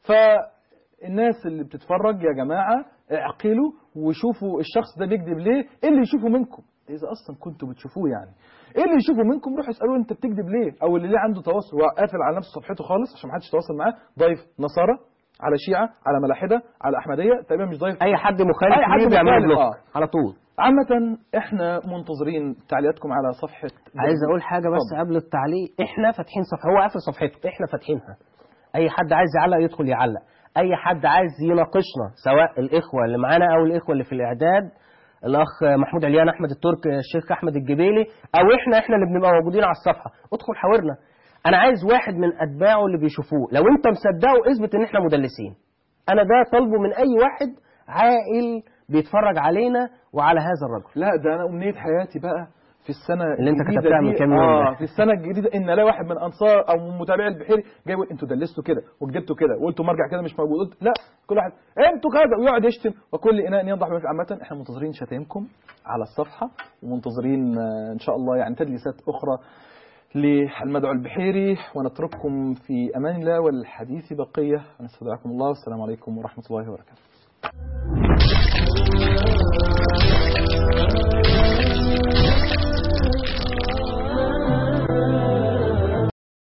فالناس اللي بتتفرج يا جماعة اعقلوا وشوفوا الشخص ده بيكذب ليه. إيه اللي يشوفه منكم إذا أصلا كنتوا بتشوفوه؟ يعني إيه اللي يشوفه منكم روحوا اسألوه أنت بتكذب ليه، أو اللي ليه عنده تواصل وقافل على نفسه صفحته خالص عشان ما حدش يتواصل معاه، ضايف نصارى على شيعة على ملاحدة على أحمدية، تقريبا مش ضايف أي حد مخالف، أي حد بيعمل بلوك على طول. عامة احنا منتظرين تعليقاتكم على صفحة. عايز أقول حاجة بس قبل التعليق، احنا فاتحين صفحة، هو قافل صفحته، احنا فاتحينها. أي حد عايز يعلق يدخل يعلق، أي حد عايز يناقشنا سواء الإخوة اللي معانا أو الإخوة اللي في الإعداد، الأخ محمود عليان، أحمد الترك، الشيخ أحمد الجبيلي، أو إحنا اللي بنبقى موجودين على الصفحة، ادخل حاورنا. أنا عايز واحد من أتباعه اللي بيشوفوه، لو أنت مصدقه اثبت إن إحنا مدلسين. أنا ده طالبه من أي واحد عاقل بيتفرج علينا وعلى هذا الرجل. لا ده أنا أمنية حياتي بقى في السنة اللي أنت كتبتها من كام يوم في السنة الجديدة إن لا واحد من أنصار أو من متابعي البحيري جاي يقول أنتوا دلستوا كده وكذبتوا كده وقلتوا مرجع كده مش موجود. قلت لا، كل واحد أنتوا كذا ويقعد يشتم وكل إناء ينضح بما فيه. عامة إحنا منتظرين شتائمكم على الصفحة، ومنتظرين إن شاء الله يعني تدليسات أخرى للمدعو البحيري، ونترككم في أمان الله والحديث بقية. نستودعكم الله والسلام عليكم ورحمة الله وبركاته.